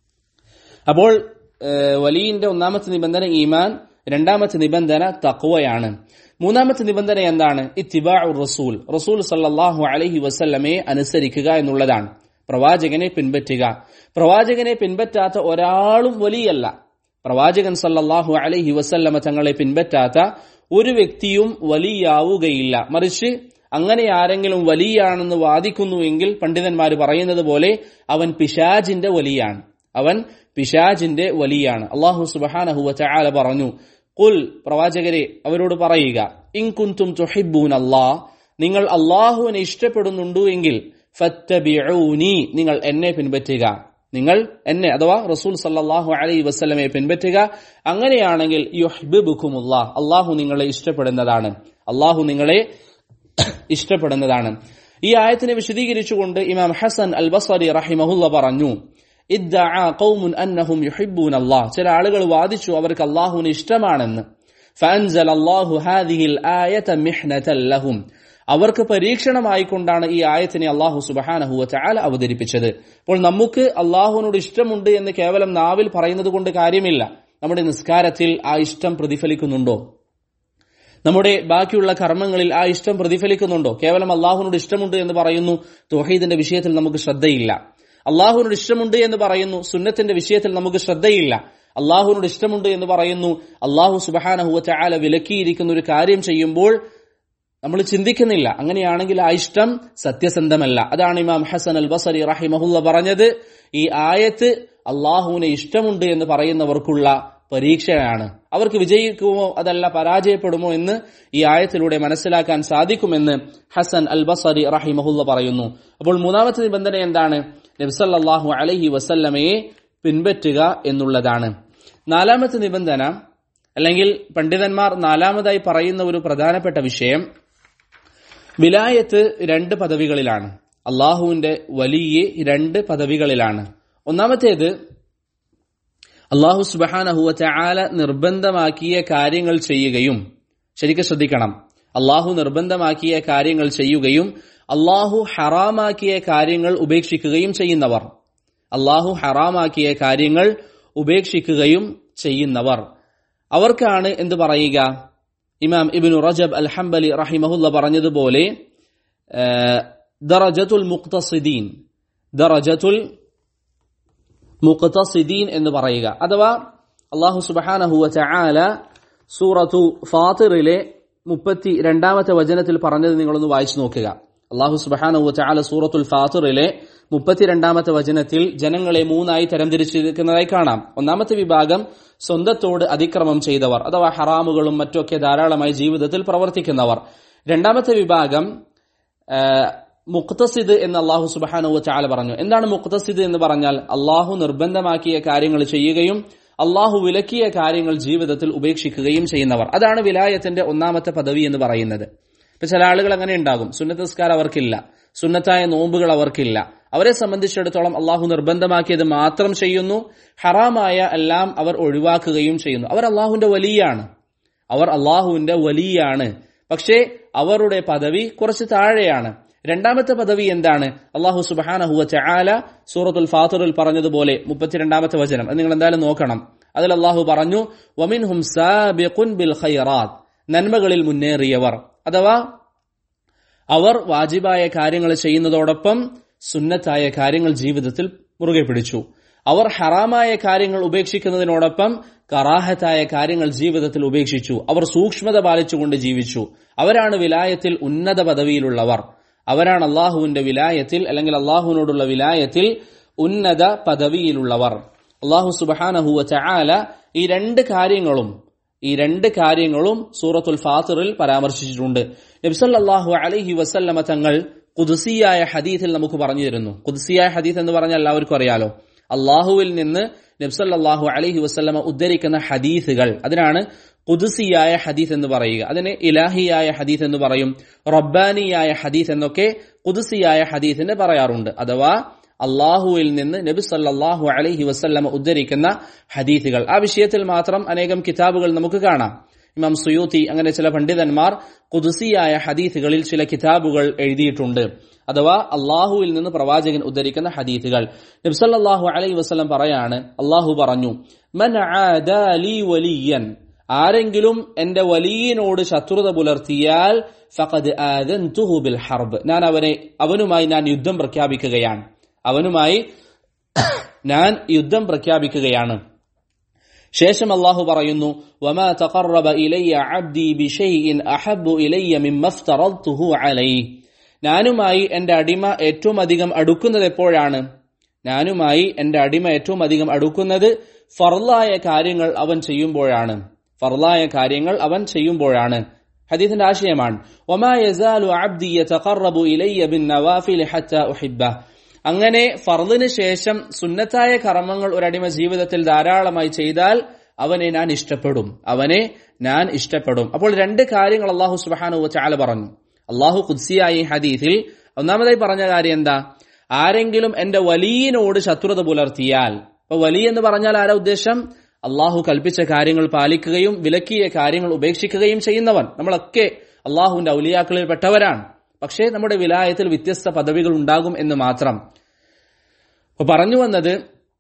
അപ്പോൾ വലിയുടെ ഒന്നാമത്തെ നിബന്ധന ഈമാൻ, രണ്ടാമത്തെ നിബന്ധന തഖ്വയാണ്. മൂന്നാമത്തെ നിബന്ധന എന്താണ്? ഇത്തിബാഉർ റസൂൽ, റസൂൽ സല്ലല്ലാഹു അലൈഹി വസല്ലമയെ അനുസരിക്കുക എന്നുള്ളതാണ്, പ്രവാചകനെ പിൻപറ്റുക. പ്രവാചകനെ പിൻപറ്റാത്ത ഒരാളും വലിയല്ല. പ്രവാചകൻ സല്ലല്ലാഹു അലൈഹി വസല്ലമ തങ്ങളെ പിൻപറ്റാത്ത ഒരു വ്യക്തിയും വലിയാവുകയില്ല. മറിച്ച് അങ്ങനെ ആരെങ്കിലും വലിയാണെന്ന് വാദിക്കുന്നുവെങ്കിൽ പണ്ഡിതന്മാർ പറയുന്നത് പോലെ അവൻ പിശാചിന്റെ വലിയാണ്. അല്ലാഹു സുബ്ഹാനഹു വ തആല പറഞ്ഞു, ഖുൽ, പ്രവാചകരെ അവരോട് പറയുക, ഇൻ കുൻതും തുഹിബ്ബൂനല്ലാഹ്, നിങ്ങൾ അല്ലാഹുവിനെ ഇഷ്ടപ്പെടുന്നുണ്ടോ എങ്കിൽ ഫത്തബിഊനി, നിങ്ങൾ എന്നെ പിൻപറ്റുക. നിങ്ങൾ എന്നെ അഥവാ റസൂൽ സല്ലല്ലാഹു അലൈഹി വസല്ലമയെ പിൻപറ്റുക. അങ്ങനെയാണെങ്കിൽ യുഹ്ബിബുകുമുല്ലാഹ്, അല്ലാഹു നിങ്ങളെ ഇഷ്ടപ്പെടുന്നതാണ്. ഈ ആയത്തിനെ വിശദീകരിച്ചുകൊണ്ട് ഇമാം ഹസൻ അൽ ബസ്രി റഹിമഹുല്ല പറഞ്ഞു, ഇദ്ദഅ ഖൗമുൻ അന്നഹും യുഹിബ്ബൂനല്ലാഹ്, ചില ആളുകൾ വാദിച്ചു അവർക്ക് അല്ലാഹുവിനെ ഇഷ്ടമാണെന്ന്. ഫഅൻസലല്ലാഹു ഹാദിഹിൽ ആയത മിഹ്നതൻ ലഹും, അവർക്ക് പരീക്ഷണമായിക്കൊണ്ടാണ് ഈ ആയത്തിനെ അല്ലാഹു സുബ്ഹാനഹു വ തആല അവതരിപ്പിച്ചത്. അപ്പോൾ നമുക്ക് അല്ലാഹുവിനോട് ഇഷ്ടമുണ്ട് എന്ന് കേവലം നാവിൽ പറയുന്നത് കൊണ്ട് കാര്യമില്ല. നമ്മുടെ നിസ്കാരത്തിൽ ആ ഇഷ്ടം പ്രതിഫലിക്കുന്നുണ്ടോ? നമ്മുടെ ബാക്കിയുള്ള കർമ്മങ്ങളിൽ ആ ഇഷ്ടം പ്രതിഫലിക്കുന്നുണ്ടോ? കേവലം അല്ലാഹുവിനോട് ഇഷ്ടമുണ്ട് എന്ന് പറയുന്നു, തൗഹീദിന്റെ വിഷയത്തിൽ നമുക്ക് ശ്രദ്ധയില്ല. അല്ലാഹുവിനോട് ഇഷ്ടമുണ്ട് എന്ന് പറയുന്നു, സുന്നത്തിന്റെ വിഷയത്തിൽ നമുക്ക് ശ്രദ്ധയില്ല. അല്ലാഹുവിനോട് ഇഷ്ടമുണ്ട് എന്ന് പറയുന്നു, അല്ലാഹു സുബ്ഹാനഹു വ തആല വിലക്കിയിരിക്കുന്ന ഒരു കാര്യം ചെയ്യുമ്പോൾ നമ്മൾ ചിന്തിക്കുന്നില്ല. അങ്ങനെയാണെങ്കിൽ ആ ഇഷ്ടം സത്യസന്ധമല്ല. അതാണ് ഇമാം ഹസൻ അൽ ബസ്രി റഹിമഹുല്ല പറഞ്ഞത്, ഈ ആയത്ത് അല്ലാഹുവിനെ ഇഷ്ടമുണ്ട് എന്ന് പറയുന്നവർക്കുള്ള പരീക്ഷയാണ്. അവർക്ക് വിജയിക്കുമോ അതല്ല പരാജയപ്പെടുമോ എന്ന് ഈ ആയത്തിലൂടെ മനസ്സിലാക്കാൻ സാധിക്കുമെന്ന് ഹസൻ അൽ ബസ്രി റഹിമഹുല്ല പറയുന്നു. അപ്പോൾ മൂന്നാമത്തെ നിബന്ധന എന്താണ്? നബി സല്ലല്ലാഹു അലൈഹി വസല്ലമയെ പിൻപറ്റുക എന്നുള്ളതാണ്. നാലാമത്തെ നിബന്ധന, അല്ലെങ്കിൽ പണ്ഡിതന്മാർ നാലാമതായി പറയുന്ന ഒരു പ്രധാനപ്പെട്ട വിഷയം, വിലായത്ത് രണ്ട് പദവികളിലാണ്. അള്ളാഹുവിന്റെ വലിയ രണ്ട് പദവികളിലാണ്. ഒന്നാമത്തേത്, അല്ലാഹു സുബ്ഹാനഹു വ തആല നിർബന്ധമാക്കിയ കാര്യങ്ങൾ ചെയ്യുകയും, ശരിക്കും ശ്രദ്ധിക്കണം, അല്ലാഹു നിർബന്ധമാക്കിയ കാര്യങ്ങൾ ചെയ്യുകയും അല്ലാഹു ഹറാമാക്കിയ കാര്യങ്ങൾ ഉപേക്ഷിക്കുകയും ചെയ്യുന്നവർ. അവർക്കാണ് എന്ത് പറയുക? ഇമാം ഇബ്നു റജബ് അൽ ഹംബലി റഹിമഹുല്ല പറഞ്ഞതുപോലെ ദറജത്തുൽ മുഖ്തസിദീൻ എന്ന് പറയുക. അഥവാ അല്ലാഹു സുബ്ഹാനഹു വ തആല സൂറത്തു ഫാത്തിറിലെ 32ാമത്തെ വചനത്തിൽ പറഞ്ഞത് നിങ്ങളൊന്ന് വായിച്ചു നോക്കുക. അല്ലാഹു സുബ്ഹാനഹു വ തആല സൂറത്തുൽ ഫാത്തിറിലെ 32ാമത്തെ വചനത്തിൽ ജനങ്ങളെ മൂന്നായി തരംതിരിച്ചിരിക്കുന്നതായി കാണാം. ഒന്നാമത്തെ വിഭാഗം സ്വന്തത്തോട് അതിക്രമം ചെയ്തവർ, അഥവാ ഹറാമുകളും മറ്റൊക്കെ ധാരാളമായി ജീവിതത്തിൽ പ്രവർത്തിക്കുന്നവർ. രണ്ടാമത്തെ വിഭാഗം മുഖ്തസിദ് എന്ന് അല്ലാഹു സുബ്ഹാനഹു വ തആല പറഞ്ഞു. എന്താണ് മുഖ്തസിദ് എന്ന് പറഞ്ഞാൽ? അല്ലാഹു നിർബന്ധമാക്കിയ കാര്യങ്ങൾ ചെയ്യുകയും അല്ലാഹു വിലക്കിയ കാര്യങ്ങൾ ജീവിതത്തിൽ ഉപേക്ഷിക്കുകയും ചെയ്യുന്നവർ. അതാണ് വിലായത്തിന്റെ ഒന്നാമത്തെ പദവി എന്ന് പറയുന്നത്. ഇപ്പൊ ചില ആളുകൾ അങ്ങനെ ഉണ്ടാകും, സുന്നത്ത് നിസ്കാരം അവർക്കില്ല, സുന്നത്തായ നോമ്പുകൾ അവർക്കില്ല. അവരെ സംബന്ധിച്ചിടത്തോളം അല്ലാഹു നിർബന്ധമാക്കിയത് മാത്രം ചെയ്യുന്നു, ഹറാമായ എല്ലാം അവർ ഒഴിവാക്കുകയും ചെയ്യുന്നു. അവർ അല്ലാഹുവിന്റെ വലിയാണ്, പക്ഷേ അവരുടെ പദവി കുറച്ച് താഴെയാണ്. രണ്ടാമത്തെ പദവി എന്താണ്? അല്ലാഹു സുബ്ഹാനഹു വ തആല സൂറത്തുൽ ഫാത്തിറിൽ പറഞ്ഞതുപോലെ 32ാമത്തെ വചനം, അത് നിങ്ങൾ എന്തായാലും നോക്കണം. അതിൽ അല്ലാഹു പറഞ്ഞു, വമിൻഹും സാബിഖുൻ ബിൽ ഖൈറാത്ത്, നന്മകളിൽ മുന്നേറിയവർ. അഥവാ അവർ വാജിബായ കാര്യങ്ങൾ ചെയ്യുന്നതോടൊപ്പം സുന്നത്തായ കാര്യങ്ങൾ ജീവിതത്തിൽ മുറുകെ പിടിച്ചു. അവർ ഹറാമായ കാര്യങ്ങൾ ഉപേക്ഷിക്കുന്നതിനോടൊപ്പം കറാഹത്തായ കാര്യങ്ങൾ ജീവിതത്തിൽ ഉപേക്ഷിച്ചു. അവർ സൂക്ഷ്മത പാലിച്ചുകൊണ്ട് ജീവിച്ചു. അവരാണ് വിലായത്തിൽ ഉന്നത പദവിയിലുള്ളവർ. അവരാണ് അല്ലാഹുവിന്റെ വിലായത്തിൽ, അല്ലെങ്കിൽ അല്ലാഹുവിനോടുള്ള വിലായത്തിൽ ഉന്നത പദവിയിലുള്ളവർ. അല്ലാഹു സുബ്ഹാനഹു വ തആല ഈ രണ്ട് കാര്യങ്ങളും സൂറത്തുൽ ഫാത്തിറിൽ പരാമർശിച്ചിട്ടുണ്ട്. നബി സല്ലല്ലാഹു അലൈഹി വസല്ലമ തങ്ങൾ ഖുദ്സിയായ ഹദീസിൽ നമുക്ക് പറഞ്ഞു തരുന്നു. ഖുദ്സിയായ ഹദീസ് എന്ന് പറഞ്ഞാൽ എല്ലാവർക്കും അറിയാലോ, അല്ലാഹുവിൽ നിന്ന് നബി സല്ലല്ലാഹു അലൈഹി വസല്ലമ ഉദ്ധരിക്കുന്ന ഹദീസുകൾ, അതിനാണ് ഖുദ്സിയായ ഹദീസ് എന്ന് പറയുക. അതിനെ ഇലാഹിയായ ഹദീസ് എന്ന് പറയും, റബ്ബാനിയായ ഹദീസ് എന്നൊക്കെ ഖുദ്സിയായ ഹദീസിനെ പറയാറുണ്ട്. അഥവാ അല്ലാഹുവിൽ നിന്ന് നബി സല്ലല്ലാഹു അലൈഹി വസല്ലമ ഉദ്ധരിക്കുന്ന ഹദീസുകൾ. ആ വിഷയത്തിൽ മാത്രം അനേകം കിതാബുകൾ നമുക്ക് കാണാം. ഇമാം സുയൂത്തി അങ്ങനെ ചില പണ്ഡിതന്മാർ ഖുദ്സിയായ ഹദീസുകളിൽ ചില കിതാബുകൾ എഴുതിയിട്ടുണ്ട്. അഥവാ അല്ലാഹുവിൽ നിന്ന് പ്രവാചകൻ ഉദ്ധരിക്കുന്ന ഹദീസുകൾ. നബി സല്ലല്ലാഹു അലൈഹി വസല്ലം പറയാണ്, അല്ലാഹു പറഞ്ഞു, മൻ ആദാ ലീ വലിയൻ, ആരെങ്കിലും എന്റെ വലിയനോട് ശത്രുത പുലർത്തിയാൽ ഫഖദ് ആദൻതുഹു ബിൽ ഹർബ്, അവനുമായി ഞാൻ യുദ്ധം പ്രഖ്യാപിക്കുകയാണ്. ശേഷം അല്ലാഹു പറയുന്നു വമാ തഖറബ ഇലയ്യ അബ്ദി ബിശൈഇൻ അഹബ്ബു ഇലയ്യ മിമ്മ ഫ്തറദ്തുഹു അലൈഹി. ഞാനുമായി എന്റെ അടിമ ഏറ്റവും അധികം അടുക്കുന്നത് എപ്പോഴാണ്? ഞാനുമായി എന്റെ അടിമ ഏറ്റവും അധികം അടുക്കുന്നത് ഫർളായ കാര്യങ്ങൾ അവൻ ചെയ്യുമ്പോഴാണ്. ഫർളായ കാര്യങ്ങൾ അവൻ ചെയ്യുമ്പോഴാണ്. ഹദീസിന്റെ ആശയമാണ് വമാ യസാലു അബ്ദി യതഖറബു ഇലയ്യ ബിന്നവാഫിൽ ഹത്താ ഉഹിബ്ബഹ. അങ്ങനെ ഫർളിന് ശേഷം സുന്നത്തായ കർമ്മങ്ങൾ ഒരടിമ ജീവിതത്തിൽ ധാരാളമായി ചെയ്താൽ അവനെ ഞാൻ ഇഷ്ടപ്പെടും. അപ്പോൾ രണ്ട് കാര്യങ്ങൾ അല്ലാഹു സുബ്ഹാനഹു വ തആല പറഞ്ഞു. അല്ലാഹു ഖുദ്സിയായ ഈ ഹദീസിൽ ഒന്നാമതായി പറഞ്ഞ കാര്യം എന്താ? ആരെങ്കിലും എന്റെ വലിയനോട് ശത്രുത പുലർത്തിയാൽ, അപ്പൊ വലിയ എന്ന് പറഞ്ഞാൽ ആരാ ഉദ്ദേശം? അള്ളാഹു കൽപ്പിച്ച കാര്യങ്ങൾ പാലിക്കുകയും വിലക്കിയ കാര്യങ്ങൾ ഉപേക്ഷിക്കുകയും ചെയ്യുന്നവൻ. നമ്മളൊക്കെ അള്ളാഹുവിന്റെ ഔലിയാക്കളിൽ പെട്ടവരാണ്. പക്ഷേ നമ്മുടെ വിലായത്തിൽ വ്യത്യസ്ത പദവികൾ ഉണ്ടാകും എന്ന് മാത്രം. അപ്പൊ പറഞ്ഞു വന്നത്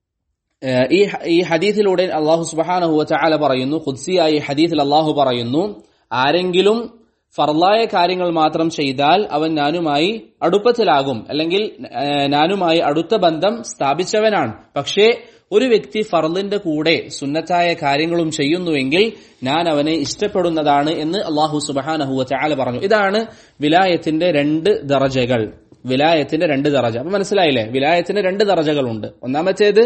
ഈ ഹദീസിലൂടെ അള്ളാഹു സുബ്ഹാനഹു വ തആല പറയുന്നു, ഖുദ്സിയായ ഈ ഹദീസിൽ അള്ളാഹു പറയുന്നു, ആരെങ്കിലും ഫർളായ കാര്യങ്ങൾ മാത്രം ചെയ്താൽ അവൻ ഞാനുമായി അടുപ്പത്തിലാകും, അല്ലെങ്കിൽ ഞാനുമായി അടുത്ത ബന്ധം സ്ഥാപിച്ചവനാണ്. പക്ഷേ ഒരു വ്യക്തി ഫർളിന്റെ കൂടെ സുന്നത്തായ കാര്യങ്ങളും ചെയ്യുന്നുവെങ്കിൽ ഞാൻ അവനെ ഇഷ്ടപ്പെടുന്നതാണ് എന്ന് അല്ലാഹു സുബ്ഹാനഹു വ തആല പറഞ്ഞു. ഇതാണ് വിലായത്തിന്റെ രണ്ട് ദറജകൾ. അപ്പൊ മനസ്സിലായില്ലേ? വിലായത്തിന് രണ്ട് ദറജകളുണ്ട്. ഒന്നാമത്തേത്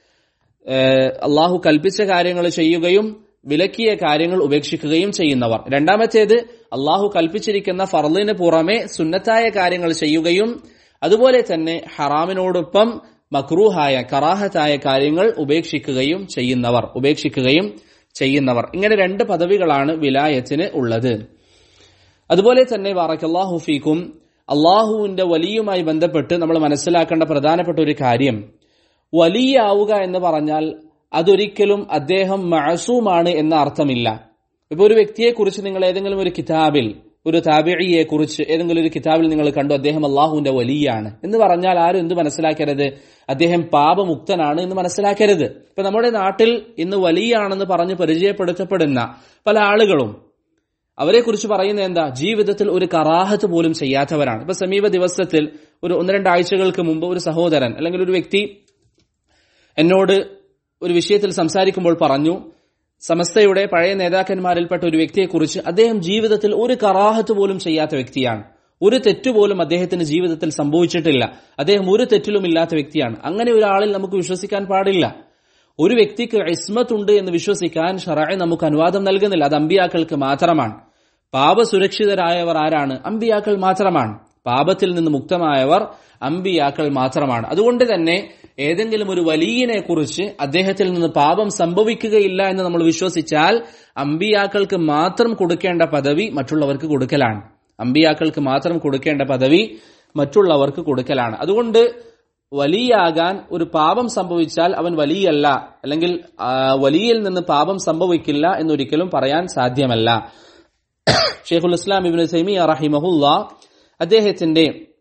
അല്ലാഹു കൽപ്പിച്ച കാര്യങ്ങൾ ചെയ്യുകയും വിലക്കിയ കാര്യങ്ങൾ ഉപേക്ഷിക്കുകയും ചെയ്യുന്നവർ. രണ്ടാമത്തേത് അല്ലാഹു കൽപ്പിച്ചിരിക്കുന്ന ഫർളിന് പുറമെ സുന്നത്തായ കാര്യങ്ങൾ ചെയ്യുകയും അതുപോലെ തന്നെ ഹറാമിനോടൊപ്പം മക്രൂഹായ കറാഹത്തായ കാര്യങ്ങൾ ഉപേക്ഷിക്കുകയും ചെയ്യുന്നവർ. ഇങ്ങനെ രണ്ട് പദവികളാണ് വിലായത്തിന് ഉള്ളത്. അതുപോലെ തന്നെ ബറകല്ലാഹു ഫീക്കും, അള്ളാഹുവിന്റെ വലിയുമായി ബന്ധപ്പെട്ട് നമ്മൾ മനസ്സിലാക്കേണ്ട പ്രധാനപ്പെട്ട ഒരു കാര്യം, വലിയാവുക എന്ന് പറഞ്ഞാൽ അതൊരിക്കലും അദ്ദേഹം മഅസൂമാണ് എന്ന അർത്ഥമില്ല. ഇപ്പൊ ഒരു വ്യക്തിയെ കുറിച്ച് നിങ്ങൾ ഏതെങ്കിലും ഒരു കിതാബിൽ, ഒരു താബിഈയെ കുറിച്ച് ഏതെങ്കിലും ഒരു കിതാബിൽ നിങ്ങൾ കണ്ടു അദ്ദേഹം അള്ളാഹുവിന്റെ വലിയാണ് എന്ന് പറഞ്ഞാൽ ആരും എന്ത് മനസ്സിലാക്കരുത്? അദ്ദേഹം പാപമുക്തനാണ് എന്ന് മനസ്സിലാക്കരുത്. ഇപ്പൊ നമ്മുടെ നാട്ടിൽ ഇന്ന് വലിയാണെന്ന് പറഞ്ഞ് പരിചയപ്പെടുത്തപ്പെടുന്ന പല ആളുകളും അവരെ കുറിച്ച് പറയുന്നത് എന്താ? ജീവിതത്തിൽ ഒരു കറാഹത്ത് പോലും ചെയ്യാത്തവരാണ്. ഇപ്പൊ സമീപ ദിവസത്തിൽ ഒരു 1-2 ആഴ്ചകൾക്ക് മുമ്പ് ഒരു സഹോദരൻ അല്ലെങ്കിൽ ഒരു വ്യക്തി എന്നോട് ഒരു വിഷയത്തിൽ സംസാരിക്കുമ്പോൾ പറഞ്ഞു, സമസ്തയുടെ പഴയ നേതാക്കന്മാരിൽപ്പെട്ട ഒരു വ്യക്തിയെക്കുറിച്ച് അദ്ദേഹം ജീവിതത്തിൽ ഒരു കറാഹത്ത് പോലും ചെയ്യാത്ത വ്യക്തിയാണ്, ഒരു തെറ്റുപോലും അദ്ദേഹത്തിന് ജീവിതത്തിൽ സംഭവിച്ചിട്ടില്ല, അദ്ദേഹം ഒരു തെറ്റിലും ഇല്ലാത്ത വ്യക്തിയാണ്. അങ്ങനെ ഒരാളിൽ നമുക്ക് വിശ്വസിക്കാൻ പാടില്ല. ഒരു വ്യക്തിക്ക് ഇസ്മത്ത് എന്ന് വിശ്വസിക്കാൻ ശറഅ് നമുക്ക് അനുവാദം നൽകുന്നില്ല. അത് അമ്പിയാക്കൾക്ക് മാത്രമാണ്. പാപസുരക്ഷിതരായവർ ആരാണ്? അമ്പിയാക്കൾ മാത്രമാണ്. പാപത്തിൽ നിന്ന് മുക്തമായവർ അമ്പിയാക്കൾ മാത്രമാണ്. അതുകൊണ്ട് തന്നെ ഏതെങ്കിലും ഒരു വലിയനെ കുറിച്ച് അദ്ദേഹത്തിൽ നിന്ന് പാപം സംഭവിക്കുകയില്ല എന്ന് നമ്മൾ വിശ്വസിച്ചാൽ അമ്പിയാക്കൾക്ക് മാത്രം കൊടുക്കേണ്ട പദവി മറ്റുള്ളവർക്ക് കൊടുക്കലാണ്. മറ്റുള്ളവർക്ക് കൊടുക്കലാണ്. അതുകൊണ്ട് വലിയാകാൻ ഒരു പാപം സംഭവിച്ചാൽ അവൻ വലിയല്ല, അല്ലെങ്കിൽ വലിയിൽ നിന്ന് പാപം സംഭവിക്കില്ല എന്നൊരിക്കലും പറയാൻ സാധ്യമല്ല. ഷെയ്ഖുൽ ഇസ്ലാം ഇബ്നു തൈമിയ്യ റഹിമഹുല്ലാഹ് അദ്ദേഹത്തിന്റെ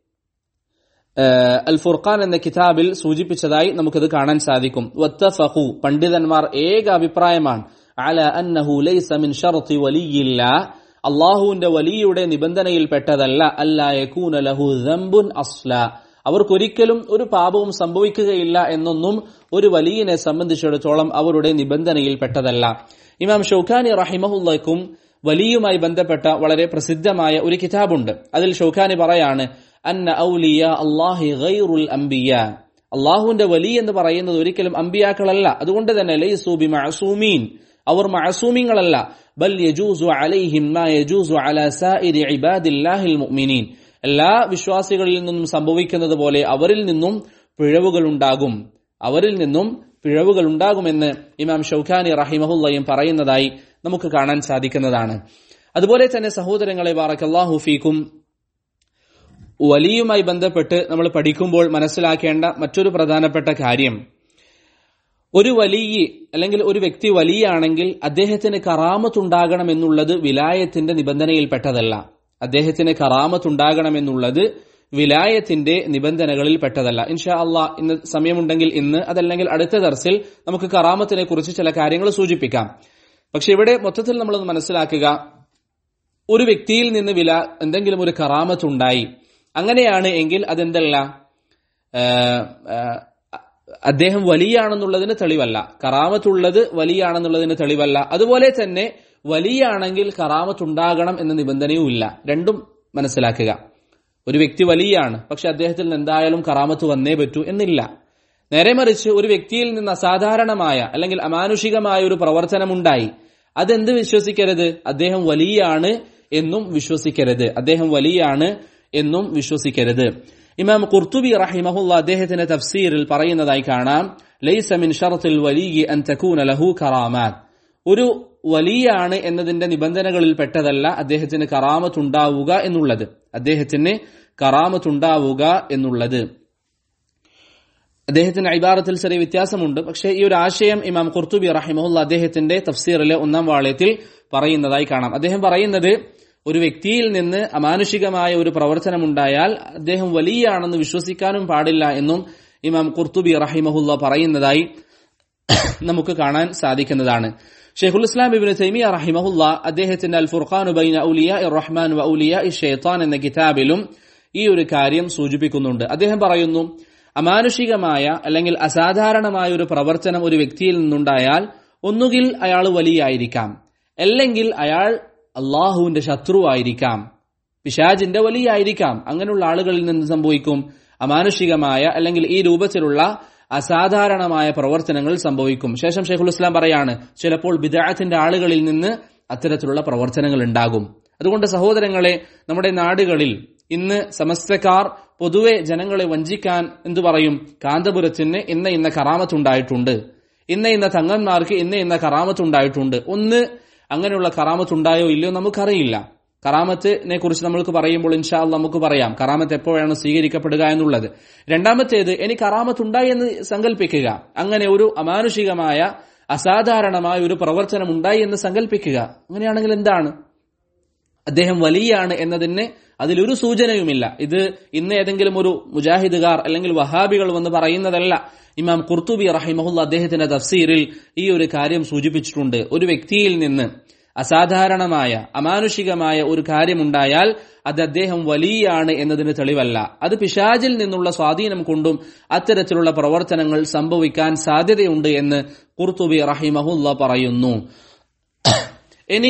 അൽ ഫുർഖാൻ എന്ന കിതാബിൽ സൂചിപ്പിച്ചതായി നമുക്കത് കാണാൻ സാധിക്കും. വത്തഫഖു, പണ്ഡിതന്മാർ ഏക അഭിപ്രായമാണ്, അല അന്നഹു ലൈസ മിൻ ശർത്തി വലിയില്ലാഹ്, അല്ലാഹുവിന്റെ വലിയുടെ നിബന്ധനയിൽപ്പെട്ടതല്ല അല്ലാ യകൂന ലഹു ദംബുൻ അസ്ല, അവർക്കൊരിക്കലും ഒരു പാപവും സംഭവിക്കുകയില്ല എന്നൊന്നും ഒരു വലിയനെ സംബന്ധിച്ചിടത്തോളം അവരുടെ നിബന്ധനയിൽപ്പെട്ടതല്ല. ഇമാം ഷൗക്കാനി റഹിമഹുല്ലാഹും വലിയുമായി ബന്ധപ്പെട്ട വളരെ പ്രസിദ്ധമായ ഒരു കിതാബുണ്ട്. അതിൽ ഷൗക്കാനി പറയാണ്, അന്ന ഔലിയാ അല്ലാഹി ഗൈറുൽ അംബിയാ, അല്ലാഹുവിന്റെ വലി എന്ന് പറയുന്നത് ഒരിക്കലും അമ്പിയാക്കളല്ല. അതുകൊണ്ട് തന്നെ ലൈസു ബിമഅസൂമീൻ, അവർ മഅസൂമിങ്ങളല്ല. ബൽ യജൂസു അലൈഹിം മാ യജൂസു അലാ സായിരി ഇബാദില്ലാഹിൽ മുഅ്മിനീൻ, എല്ലാ വിശ്വാസികളിൽ നിന്നും സംഭവിക്കുന്നത് പോലെ അവരിൽ നിന്നും പിഴവുകൾ ഉണ്ടാകുമെന്ന് ഇമാം ഷൗക്കാനി റഹിമഹുല്ലയും പറയുന്നതായി നമുക്ക് കാണാൻ സാധിക്കുന്നതാണ്. അതുപോലെ തന്നെ സഹോദരങ്ങളെ ബറകല്ലാഹു ഫീക്കും, വലിയുമായി ബന്ധപ്പെട്ട് നമ്മൾ പഠിക്കുമ്പോൾ മനസ്സിലാക്കേണ്ട മറ്റൊരു പ്രധാനപ്പെട്ട കാര്യം, ഒരു വലിയ അല്ലെങ്കിൽ ഒരു വ്യക്തി വലിയാണെങ്കിൽ അദ്ദേഹത്തിന് കറാമത്തുണ്ടാകണം എന്നുള്ളത് വിലായത്തിന്റെ നിബന്ധനയിൽപ്പെട്ടതല്ല. വിലായത്തിന്റെ നിബന്ധനകളിൽ പെട്ടതല്ല. ഇൻഷാ അള്ളാഹ് ഇന്ന് സമയമുണ്ടെങ്കിൽ ഇന്ന്, അതല്ലെങ്കിൽ അടുത്ത ദർസിൽ നമുക്ക് കറാമത്തിനെ കുറിച്ച് ചില കാര്യങ്ങൾ സൂചിപ്പിക്കാം. പക്ഷെ ഇവിടെ മൊത്തത്തിൽ നമ്മളൊന്ന് മനസ്സിലാക്കുക, ഒരു വ്യക്തിയിൽ നിന്ന് എന്തെങ്കിലും ഒരു കറാമത്തുണ്ടായി, അങ്ങനെയാണ് എങ്കിൽ അതെന്തല്ല, അദ്ദേഹം വലിയാണെന്നുള്ളതിന് തെളിവല്ല. കറാമത്തുള്ളത് വലിയാണെന്നുള്ളതിന് തെളിവല്ല. അതുപോലെ തന്നെ വലിയാണെങ്കിൽ കറാമത്തുണ്ടാകണം എന്ന നിബന്ധനയും ഇല്ല. രണ്ടും മനസ്സിലാക്കുക. ഒരു വ്യക്തി വലിയാണ്, പക്ഷെ അദ്ദേഹത്തിൽ നിന്ന് എന്തായാലും കറാമത്ത് വന്നേ പറ്റൂ എന്നില്ല. നേരെ മറിച്ച് ഒരു വ്യക്തിയിൽ നിന്ന് അസാധാരണമായ അല്ലെങ്കിൽ അമാനുഷികമായ ഒരു പ്രവർത്തനമുണ്ടായി, അതെന്ത് വിശ്വസിക്കരുത്? അദ്ദേഹം വലിയാണ് എന്നും വിശ്വസിക്കരുത്. അദ്ദേഹം വലിയാണ് എന്നും വിശ്വസിക്കരുത്. ഇമാം ഖുർത്തുബി റഹിമഹുല്ലാഹ് അദ്ദേഹത്തിന്റെ തഫ്സീറിൽ പറയുന്നതായി കാണാം, ലൈസ മിൻ ശർത്തിൽ വലിയ്യി അൻ തകൂന ലഹു കറാമാത്ത്. ഒരു വലിയാണ് എന്നതിന്റെ നിബന്ധനകളിൽ പെട്ടതല്ല അദ്ദേഹത്തിന് കറാമത്തുണ്ടാവുക എന്നുള്ളത്. അദ്ദേഹത്തിന് കറാമത്തുണ്ടാവുക എന്നുള്ളത്. അദ്ദേഹത്തിന്റെ ഇബാറത്തിൽ ചെറിയ വ്യത്യാസമുണ്ട്. പക്ഷേ ഈ ഒരു ആശയം ഇമാം ഖുർത്തുബി റഹിമഹുല്ലാഹ് അദ്ദേഹത്തിന്റെ തഫ്സീറിലെ 1-ാം വാള്യത്തിൽ പറയുന്നതായി കാണാം. അദ്ദേഹം പറയുന്നത്, ഒരു വ്യക്തിയിൽ നിന്ന് അമാനുഷികമായ ഒരു പ്രവർത്തനമുണ്ടായാൽ അദ്ദേഹം വലിയാണെന്ന് വിശ്വസിക്കാനും പാടില്ല എന്നും ഇമാം ഖുർത്തുബി റഹിമഹുല്ലാഹ് പറയുന്നതായി നമുക്ക് കാണാൻ സാധിക്കുന്നതാണ്. ഷെയ്ഖുൽ ഇസ്ലാം ഇബ്നു തൈമിയ്യ റഹിമഹുല്ലാഹ് അദ്ദേഹത്തിന്റെ അൽ ഫുർഖാനു ബൈന ഔലിയാഇർ റഹ്മാൻ വ ഔലിയാഇശ് ശൈത്താൻ എന്ന കിതാബിലും ഈ ഒരു കാര്യം സൂചിപ്പിക്കുന്നുണ്ട്. അദ്ദേഹം പറയുന്നു, അമാനുഷികമായ അല്ലെങ്കിൽ അസാധാരണമായ ഒരു പ്രവർത്തനം ഒരു വ്യക്തിയിൽ നിന്നുണ്ടായാൽ ഒന്നുകിൽ അയാൾ വലിയായിരിക്കാം, അല്ലെങ്കിൽ അയാൾ അള്ളാഹുവിന്റെ ശത്രുവായിരിക്കാം, പിശാചിന്റെ വലിയായിരിക്കാം. അങ്ങനെയുള്ള ആളുകളിൽ നിന്ന് സംഭവിക്കും അമാനുഷികമായ അല്ലെങ്കിൽ ഈ രൂപത്തിലുള്ള അസാധാരണമായ പ്രവർത്തനങ്ങൾ സംഭവിക്കും. ശേഷം ഷെയ്ഖുൽ ഇസ്ലാം പറയാണ്, ചിലപ്പോൾ ബിദ്അത്തിന്റെ ആളുകളിൽ നിന്ന് അത്തരത്തിലുള്ള പ്രവർത്തനങ്ങൾ ഉണ്ടാകും. അതുകൊണ്ട് സഹോദരങ്ങളെ, നമ്മുടെ നാടുകളിൽ ഇന്ന് സമസ്തക്കാർ പൊതുവെ ജനങ്ങളെ വഞ്ചിക്കാൻ എന്തു പറയും? കാന്തപുരത്തിന് ഇന്ന കറാമത്തുണ്ടായിട്ടുണ്ട്, ഇന്ന തങ്ങന്മാർക്ക് ഇന്ന കറാമത്തുണ്ടായിട്ടുണ്ട്. ഒന്ന് അങ്ങനെയുള്ള കറാമത്തുണ്ടായോ ഇല്ലയോ നമുക്കറിയില്ല. കറാമത്തിനെ കുറിച്ച് നമ്മൾക്ക് പറയുമ്പോൾ ഇൻഷാ അല്ലാഹ് നമുക്ക് പറയാം കറാമത്ത് എപ്പോഴാണ് സ്വീകരിക്കപ്പെടുക എന്നുള്ളത്. രണ്ടാമത്തേത്, ഇനി കറാമത്തുണ്ടായി എന്ന് സങ്കല്പിക്കുക. അങ്ങനെ ഒരു അമാനുഷികമായ അസാധാരണമായ ഒരു പ്രവർത്തനം ഉണ്ടായി എന്ന് സങ്കല്പിക്കുക. അങ്ങനെയാണെങ്കിൽ എന്താണ്? അദ്ദേഹം വലിയാണ് എന്നതിന് അതിലൊരു സൂചനയുമില്ല. ഇത് ഇന്ന് ഏതെങ്കിലും ഒരു മുജാഹിദുകാർ അല്ലെങ്കിൽ വഹാബികൾ വന്ന് പറയുന്നതല്ല. ഇമാം ഖുർത്തുബി റഹിമഹുല്ലാഹ് അദ്ദേഹത്തിന്റെ തഫ്സീറിൽ ഈ ഒരു കാര്യം സൂചിപ്പിച്ചിട്ടുണ്ട്. ഒരു വ്യക്തിയിൽ നിന്ന് അസാധാരണമായ അമാനുഷികമായ ഒരു കാര്യമുണ്ടായാൽ അത് അദ്ദേഹം വലിയാണ് എന്നതിന് തെളിവല്ല. അത് പിശാചിൽ നിന്നുള്ള സ്വാധീനം കൊണ്ടും അത്തരത്തിലുള്ള പ്രവർത്തനങ്ങൾ സംഭവിക്കാൻ സാധ്യതയുണ്ട് എന്ന് ഖുർത്തുബി റഹിമഹുല്ലാഹ് പറയുന്നു. ഇനി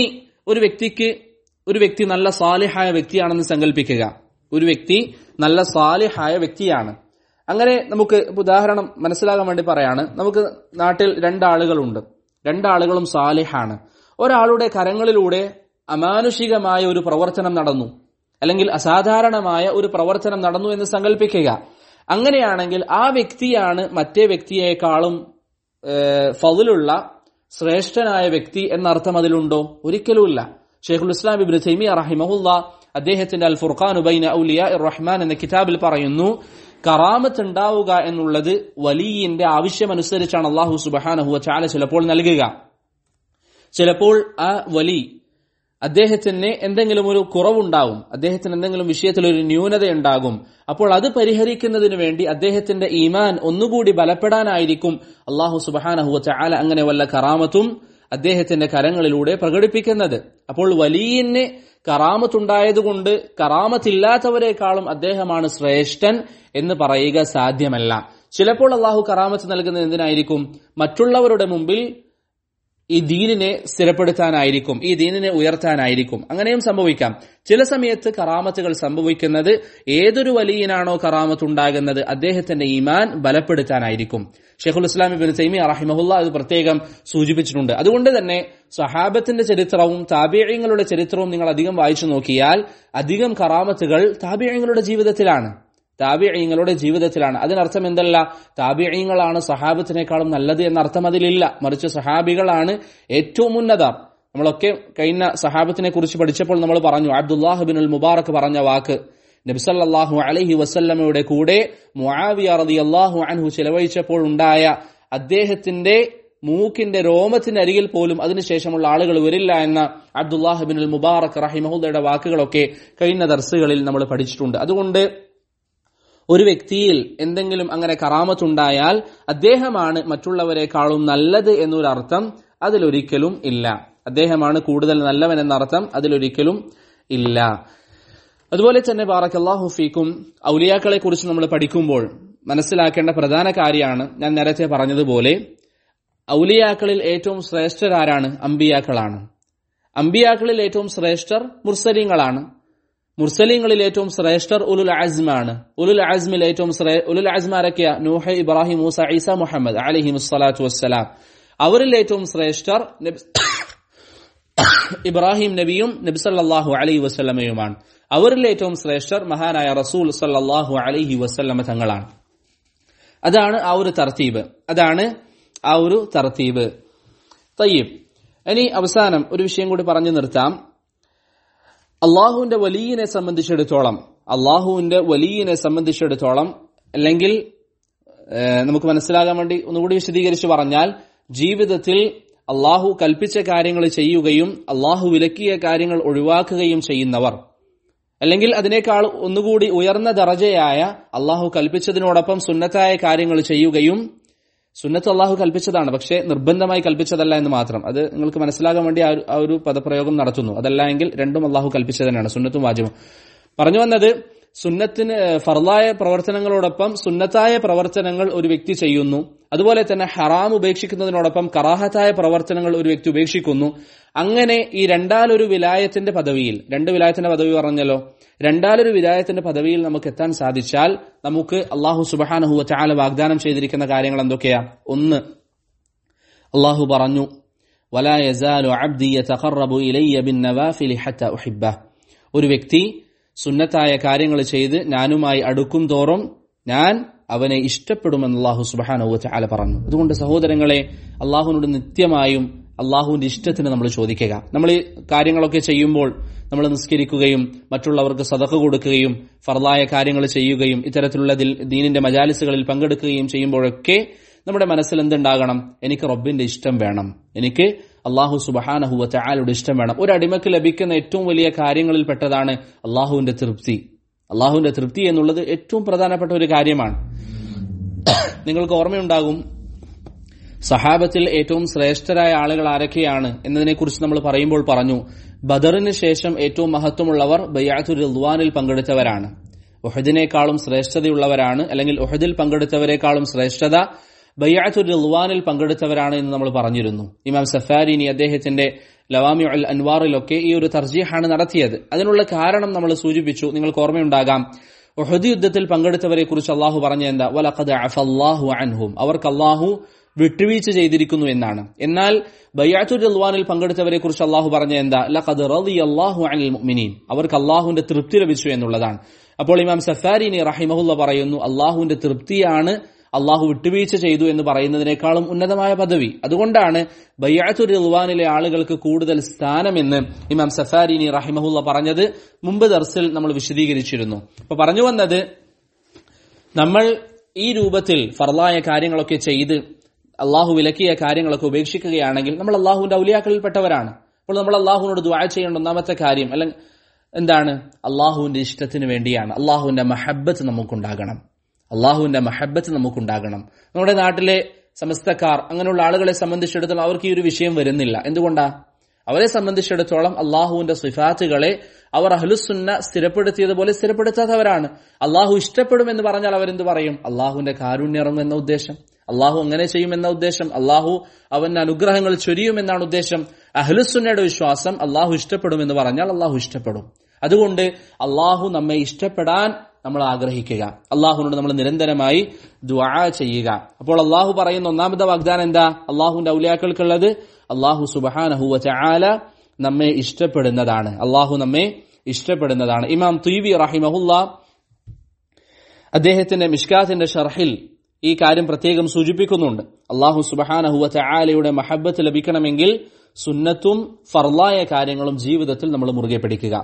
ഒരു വ്യക്തി നല്ല സാലിഹായ വ്യക്തിയാണെന്ന് സങ്കല്പിക്കുക. ഒരു വ്യക്തി നല്ല സാലിഹായ വ്യക്തിയാണ്. അങ്ങനെ നമുക്ക് ഉദാഹരണം മനസ്സിലാകാൻ വേണ്ടി പറയാണ്, നമുക്ക് നാട്ടിൽ രണ്ടാളുകളുണ്ട്. രണ്ടാളുകളും സാലിഹാണ്. ഒരാളുടെ കരങ്ങളിലൂടെ അമാനുഷികമായ ഒരു പ്രവർത്തനം നടന്നു, അല്ലെങ്കിൽ അസാധാരണമായ ഒരു പ്രവർത്തനം നടന്നു എന്ന് സങ്കല്പിക്കുക. അങ്ങനെയാണെങ്കിൽ ആ വ്യക്തിയാണ് മറ്റേ വ്യക്തിയേക്കാളും ഫളിലുള്ള ശ്രേഷ്ഠനായ വ്യക്തി എന്നർത്ഥം അതിലുണ്ടോ? ഒരിക്കലുമില്ല. ഷെയ്ഖുൽ ഇസ്ലാം ഇബ്നു തൈമിയ്യ റഹിമഹുല്ലാഹ് അദ്ദേഹത്തിന്റെ അൽ ഫുർഖാനു ബൈന ഔലിയാഇർ റഹ്മാൻ എന്ന കിതാബിൽ പറയുന്നു, കറാമത്ത് ഉണ്ടാവുക എന്നുള്ളത് വലിയിന്റെ ആവശ്യമനുസരിച്ചാണ് അല്ലാഹു സുബ്ഹാനഹു വ തആല ചിലപ്പോൾ നൽകുക. ചിലപ്പോൾ ആ വലി അദ്ദേഹത്തിന് എന്തെങ്കിലും ഒരു കുറവുണ്ടാവും, അദ്ദേഹത്തിന് എന്തെങ്കിലും വിഷയത്തിൽ ഒരു ന്യൂനതയുണ്ടാകും. അപ്പോൾ അത് പരിഹരിക്കുന്നതിന് വേണ്ടി അദ്ദേഹത്തിന്റെ ഈമാൻ ഒന്നുകൂടി ബലപ്പെടാനായിരിക്കും അല്ലാഹു സുബ്ഹാനഹു വ തആല അങ്ങനെ വല്ല കറാമത്തും അദ്ദേഹത്തിന്റെ കരങ്ങളിലൂടെ പ്രകടിപ്പിക്കുന്നത്. അപ്പോൾ വലിയിന് കറാമത്തുണ്ടായതുകൊണ്ട് കറാമത്തില്ലാത്തവരെക്കാളും അദ്ദേഹമാണ് ശ്രേഷ്ഠൻ എന്ന് പറയുക സാധ്യമല്ല. ചിലപ്പോൾ അള്ളാഹു കറാമത്ത് നൽകുന്നത് എന്തിനായിരിക്കും? മറ്റുള്ളവരുടെ മുമ്പിൽ ഈ ദീനിനെ സ്ഥിരപ്പെടുത്താനായിരിക്കും, ഈ ദീനിനെ ഉയർത്താനായിരിക്കും. അങ്ങനെയും സംഭവിക്കാം. ചില സമയത്ത് കറാമത്തുകൾ സംഭവിക്കുന്നത് ഏതൊരു വലിയനാണോ കറാമത്ത് ഉണ്ടാകുന്നത് അദ്ദേഹത്തിന്റെ ഈമാൻ ബലപ്പെടുത്താനായിരിക്കും. ഷെയ്ഖുൽ ഇസ്ലാം ഇബ്നു തൈമിയ്യ റഹിമഹുല്ലാഹ് അത് പ്രത്യേകം സൂചിപ്പിച്ചിട്ടുണ്ട്. അതുകൊണ്ട് തന്നെ സഹാബത്തിന്റെ ചരിത്രവും താബിഈങ്ങളുടെ ചരിത്രവും നിങ്ങൾ അധികം വായിച്ചു നോക്കിയാൽ അധികം കറാമത്തുകൾ താബിഈങ്ങളുടെ ജീവിതത്തിലാണ്. അതിനർത്ഥം എന്തല്ല, താബിഈങ്ങളാണ് സഹാബത്തിനേക്കാളും നല്ലത് എന്നർത്ഥം അതിലില്ല. മറിച്ച് സഹാബികളാണ് ഏറ്റവും ഉന്നതർ. നമ്മളൊക്കെ കഴിഞ്ഞ സഹാബത്തിനെ കുറിച്ച് പഠിച്ചപ്പോൾ നമ്മൾ പറഞ്ഞു, അബ്ദുല്ലാഹ് ഇബ്നുൽ മുബാറക് പറഞ്ഞ വാക്ക്, നബി സല്ലല്ലാഹു അലൈഹി വസല്ലമയുടെ കൂടെ മുആവിയ റളിയല്ലാഹു അൻഹു ചിലവഴിച്ചപ്പോൾ ഉണ്ടായ അദ്ദേഹത്തിന്റെ മൂക്കിന്റെ രോമത്തിന്റെ അരികിൽ പോലും അതിനുശേഷമുള്ള ആളുകൾ വരില്ല എന്ന അബ്ദുല്ലാഹ് ഇബ്നുൽ മുബാറക് റഹിമഹുല്ലയുടെ വാക്കുകളൊക്കെ കഴിഞ്ഞ ദർസുകളിൽ നമ്മൾ പഠിച്ചിട്ടുണ്ട്. അതുകൊണ്ട് ഒരു വ്യക്തിയിൽ എന്തെങ്കിലും അങ്ങനെ കറാമത്തുണ്ടായാൽ അദ്ദേഹമാണ് മറ്റുള്ളവരെക്കാളും നല്ലത് എന്നൊരർത്ഥം അതിലൊരിക്കലും ഇല്ല. അദ്ദേഹമാണ് കൂടുതൽ നല്ലവൻ എന്നർത്ഥം അതിലൊരിക്കലും ഇല്ല. അതുപോലെ തന്നെ ബാറക്കല്ലാഹു ഫീക്കും, ഔലിയാക്കളെ കുറിച്ച് നമ്മൾ പഠിക്കുമ്പോൾ മനസ്സിലാക്കേണ്ട പ്രധാന കാര്യമാണ് ഞാൻ നേരത്തെ പറഞ്ഞതുപോലെ ഔലിയാക്കളിൽ ഏറ്റവും ശ്രേഷ്ഠരാരാണ്? അമ്പിയാക്കളാണ്. അമ്പിയാക്കളിൽ ഏറ്റവും ശ്രേഷ്ഠർ മുർസലീങ്ങളാണ്. മുർസലീങ്ങളിൽ ഏറ്റവും ശ്രേഷ്ഠർ ഉലുൽ അസ്മാണ്. ഉലുൽ അസ്മിൽ ഏറ്റവും ഉലുൽ അസ്മ ആരൊക്കെയാ? നൂഹ്, ഇബ്രാഹിം, മൂസ, ഈസ, മുഹമ്മദ് അലൈഹിമുസ്സലാത്തു വസ്സലാം. അവരിൽ ഏറ്റവും ശ്രേഷ്ഠർ ഇബ്രാഹിം നബിയും നബി സല്ലല്ലാഹു അലൈഹി വസല്ലമയുമാണ്. അവരിൽ ഏറ്റവും ശ്രേഷ്ഠർ മഹാനായ റസൂൽ സല്ലല്ലാഹു അലൈഹി വസല്ലമ തങ്ങളാണ്. അതാണ് ആ ഒരു തർത്തീബ്. തയ്യിബ്. ഇനി അവസാനം ഒരു വിഷയം കൂടി പറഞ്ഞു നിർത്താം. അള്ളാഹുവിന്റെ വലിയനെ സംബന്ധിച്ചിടത്തോളം അല്ലെങ്കിൽ നമുക്ക് മനസ്സിലാകാൻ വേണ്ടി ഒന്നുകൂടി വിശദീകരിച്ച് പറഞ്ഞാൽ, ജീവിതത്തിൽ അള്ളാഹു കൽപ്പിച്ച കാര്യങ്ങൾ ചെയ്യുകയും അള്ളാഹു വിലക്കിയ കാര്യങ്ങൾ ഒഴിവാക്കുകയും ചെയ്യുന്നവർ, അല്ലെങ്കിൽ അതിനേക്കാൾ ഒന്നുകൂടി ഉയർന്ന ദറജയായ അള്ളാഹു കൽപ്പിച്ചതിനോടൊപ്പം സുന്നത്തായ കാര്യങ്ങൾ ചെയ്യുകയും, സുന്നത്ത് അള്ളാഹു കൽപ്പിച്ചതാണ് പക്ഷേ നിർബന്ധമായി കൽപ്പിച്ചതല്ല എന്ന് മാത്രം, അത് നിങ്ങൾക്ക് മനസ്സിലാകാൻ വേണ്ടി ആ ഒരു പദപ്രയോഗം നടത്തുന്നു. അതല്ല എങ്കിൽ രണ്ടും അള്ളാഹു കൽപ്പിച്ചതന്നെയാണ്, സുന്നത്തും വാജിബും. പറഞ്ഞു വന്നത്, സുന്നത്തിന് ഫർളായ പ്രവർത്തനങ്ങളോടൊപ്പം സുന്നത്തായ പ്രവർത്തനങ്ങൾ ഒരു വ്യക്തി ചെയ്യുന്നു. അതുപോലെ തന്നെ ഹറാം ഉപേക്ഷിക്കുന്നതിനോടൊപ്പം കറാഹത്തായ പ്രവർത്തനങ്ങൾ ഒരു വ്യക്തി ഉപേക്ഷിക്കുന്നു. അങ്ങനെ ഈ രണ്ടാലൊരു വിലായത്തിന്റെ പദവിയിൽ, രണ്ട് വിലായത്തിന്റെ പദവി പറഞ്ഞല്ലോ, രണ്ടാലൊരു വിലായത്തിന്റെ പദവിയിൽ നമുക്ക് എത്താൻ സാധിച്ചാൽ നമുക്ക് അള്ളാഹു സുബ്ഹാനഹു വ തആല വാഗ്ദാനം ചെയ്തിരിക്കുന്ന കാര്യങ്ങൾ എന്തൊക്കെയാ? ഒന്ന്, അള്ളാഹു പറഞ്ഞു, വലാ യസാലു അബ്ദി യതഖറബു ഇലയ്യ ബിന്നവാഫിലി ഹത്താ ഉഹിബ്ബഹ്. ഒരു വ്യക്തി സുന്നത്തായ കാര്യങ്ങൾ ചെയ്ത് ഞാനുമായി അടുക്കും തോറും ഞാൻ അവനെ ഇഷ്ടപ്പെടുമെന്ന് അല്ലാഹു സുബ്ഹാനഹു വ തആല പറഞ്ഞു. അതുകൊണ്ട് സഹോദരങ്ങളെ, അള്ളാഹുവിനോട് നിത്യമായും അള്ളാഹുവിന്റെ ഇഷ്ടത്തിന് നമ്മൾ ചോദിക്കുക. നമ്മൾ ഈ കാര്യങ്ങളൊക്കെ ചെയ്യുമ്പോൾ, നമ്മൾ നിസ്കരിക്കുകയും മറ്റുള്ളവർക്ക് സദഖ കൊടുക്കുകയും ഫർളായ കാര്യങ്ങൾ ചെയ്യുകയും ഇത്തരത്തിലുള്ള ദീനിന്റെ മജാലിസുകളിൽ പങ്കെടുക്കുകയും ചെയ്യുമ്പോഴൊക്കെ നമ്മുടെ മനസ്സിൽ എന്തുണ്ടാകണം? എനിക്ക് റബ്ബിന്റെ ഇഷ്ടം വേണം, എനിക്ക് അള്ളാഹു സുബ്ഹാനഹു വ തആലയുടെ ഇഷ്ടം വേണം. ഒരു അടിമക്ക് ലഭിക്കുന്ന ഏറ്റവും വലിയ കാര്യങ്ങളിൽ പെട്ടതാണ് അള്ളാഹുവിന്റെ തൃപ്തി. അള്ളാഹുവിന്റെ തൃപ്തി എന്നുള്ളത് ഏറ്റവും പ്രധാനപ്പെട്ട ഒരു കാര്യമാണ്. നിങ്ങൾക്ക് ഓർമ്മയുണ്ടാകും, സഹാബത്തിൽ ഏറ്റവും ശ്രേഷ്ഠരായ ആളുകൾ ആരൊക്കെയാണ് എന്നതിനെക്കുറിച്ച് നമ്മൾ പറയുമ്പോൾ പറഞ്ഞു, ബദറിന് ശേഷം ഏറ്റവും മഹത്വമുള്ളവർ ബൈഅത്തുർ റിദ്വാനിൽ പങ്കെടുത്തവരാണ്. ഉഹദിനേക്കാളും ശ്രേഷ്ഠതയുള്ളവരാണ്, അല്ലെങ്കിൽ ഉഹദിൽ പങ്കെടുത്തവരെക്കാളും ശ്രേഷ്ഠത ബൈഅത്തുർ റിദ്വാനിൽ പങ്കെടുത്തവരാണ് എന്ന് നമ്മൾ പറഞ്ഞിരുന്നു. ഇമാം സഫാരിനി അദ്ദേഹത്തിന്റെ ലവാമിഉൽ അൻവാറിലൊക്കെ ഈ ഒരു തർജീഹാണ് നടത്തിയത്. അതിനുള്ള കാരണം നമ്മൾ സൂചിപ്പിച്ചു, നിങ്ങൾക്ക് ഓർമ്മയുണ്ടാകാം. ഉഹദ് യുദ്ധത്തിൽ പങ്കെടുത്തവരെ കുറിച്ച് അള്ളാഹു പറഞ്ഞ എന്താ? വലഖദ് അഫല്ലാഹു അൻഹും, അവർക്ക് അള്ളാഹു വിട്ടുവീഴ്ച ചെയ്തിരിക്കുന്നു എന്നാണ്. എന്നാൽ ബൈഅത്തുർ റിദ്വാനിൽ പങ്കെടുത്തവരെ കുറിച്ച് അള്ളാഹു പറഞ്ഞ എന്താ? ലഖദ് റളിയല്ലാഹു അനിൽ മുഅ്മിനീൻ, അവർക്ക് അള്ളാഹുവിന്റെ തൃപ്തി ലഭിച്ചു എന്നുള്ളതാണ്. അപ്പോൾ ഇമാം സഫാരിനി റഹിമഹുല്ല പറയുന്നു, അള്ളാഹുവിന്റെ തൃപ്തിയാണ് അള്ളാഹു വിട്ടുവീഴ്ച ചെയ്തു എന്ന് പറയുന്നതിനേക്കാളും ഉന്നതമായ പദവി. അതുകൊണ്ടാണ് ബൈഅത്തുർ റിദ്വാനിലെ ആളുകൾക്ക് കൂടുതൽ സ്ഥാനമെന്ന് ഇമാം സഫാരിനി റഹിമഹുല്ല പറഞ്ഞത് മുമ്പ് ദർസിൽ നമ്മൾ വിശദീകരിച്ചിരുന്നു. അപ്പൊ പറഞ്ഞു വന്നത്, നമ്മൾ ഈ രൂപത്തിൽ ഫർളായ കാര്യങ്ങളൊക്കെ ചെയ്ത് അള്ളാഹു വിലക്കിയ കാര്യങ്ങളൊക്കെ ഉപേക്ഷിക്കുകയാണെങ്കിൽ നമ്മൾ അള്ളാഹുവിന്റെ ഔലിയാക്കളിൽപ്പെട്ടവരാണ്. അപ്പോൾ നമ്മൾ അള്ളാഹുവിനോട് ദുആ ചെയ്യേണ്ട ഒന്നാമത്തെ കാര്യം അല്ലെങ്കിൽ എന്താണ്? അള്ളാഹുവിന്റെ ഇഷ്ടത്തിന് വേണ്ടിയാണ്. അള്ളാഹുവിന്റെ മഹബ്ബത്ത് നമുക്കുണ്ടാകണം. നമ്മുടെ നാട്ടിലെ സമസ്തക്കാർ അങ്ങനെയുള്ള ആളുകളെ സംബന്ധിച്ചിടത്തോളം അവർക്ക് ഈ ഒരു വിഷയം വരുന്നില്ല. എന്തുകൊണ്ടാ? അവരെ സംബന്ധിച്ചിടത്തോളം അള്ളാഹുവിന്റെ സിഫാത്തുകളെ അവർ അഹ്ലുസുന്ന സ്ഥിരപ്പെടുത്തിയതുപോലെ സ്ഥിരപ്പെടുത്താത്തവരാണ്. അള്ളാഹു ഇഷ്ടപ്പെടുമെന്ന് പറഞ്ഞാൽ അവരെന്ത് പറയും? അള്ളാഹുവിന്റെ കാരുണ്യം ഇറങ്ങും എന്ന ഉദ്ദേശം, അള്ളാഹു അങ്ങനെ ചെയ്യുമെന്ന ഉദ്ദേശം, അള്ളാഹു അവന്റെ അനുഗ്രഹങ്ങൾ ചൊരിയുമെന്നാണ് ഉദ്ദേശം. അഹ്ലുസുന്നയുടെ വിശ്വാസം അള്ളാഹു ഇഷ്ടപ്പെടുമെന്ന് പറഞ്ഞാൽ അള്ളാഹു ഇഷ്ടപ്പെടും. അതുകൊണ്ട് അള്ളാഹു നമ്മെ ഇഷ്ടപ്പെടാൻ നമ്മൾ ആഗ്രഹിക്കുക, അള്ളാഹുവിനോട് നമ്മൾ നിരന്തരമായി ദുആ ചെയ്യുക. അപ്പോൾ അള്ളാഹു പറയുന്ന ഒന്നാമത്തെ വാഗ്ദാനം എന്താ? അള്ളാഹുവിന്റെ ഔലിയാക്കൾക്കുള്ളത് അള്ളാഹു സുബ്ഹാനഹു വ തആല നമ്മെ ഇഷ്ടപ്പെടുന്നതാണ്. ഇമാം തുയ്ബി റഹിമഹുല്ല അദ്ദേഹത്തിന്റെ മിഷ്കാത്തിന്റെ ഷർഹിൽ ഈ കാര്യം പ്രത്യേകം സൂചിപ്പിക്കുന്നുണ്ട്. അള്ളാഹു സുബ്ഹാനഹു വ തആലയുടെ മഹബ്ബത്ത് ലഭിക്കണമെങ്കിൽ സുന്നത്തും ഫർളായ കാര്യങ്ങളും ജീവിതത്തിൽ നമ്മൾ മുറുകെ പിടിക്കുക.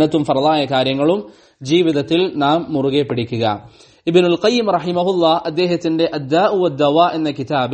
നാം മുറുകെ പിടിക്കുക. ഇബ്നുൽ ഖയ്യിം റഹിമഹുല്ല അദ്ദേഹത്തിന്റെ അദ്ദാഉ വദ്ദവാ എന്ന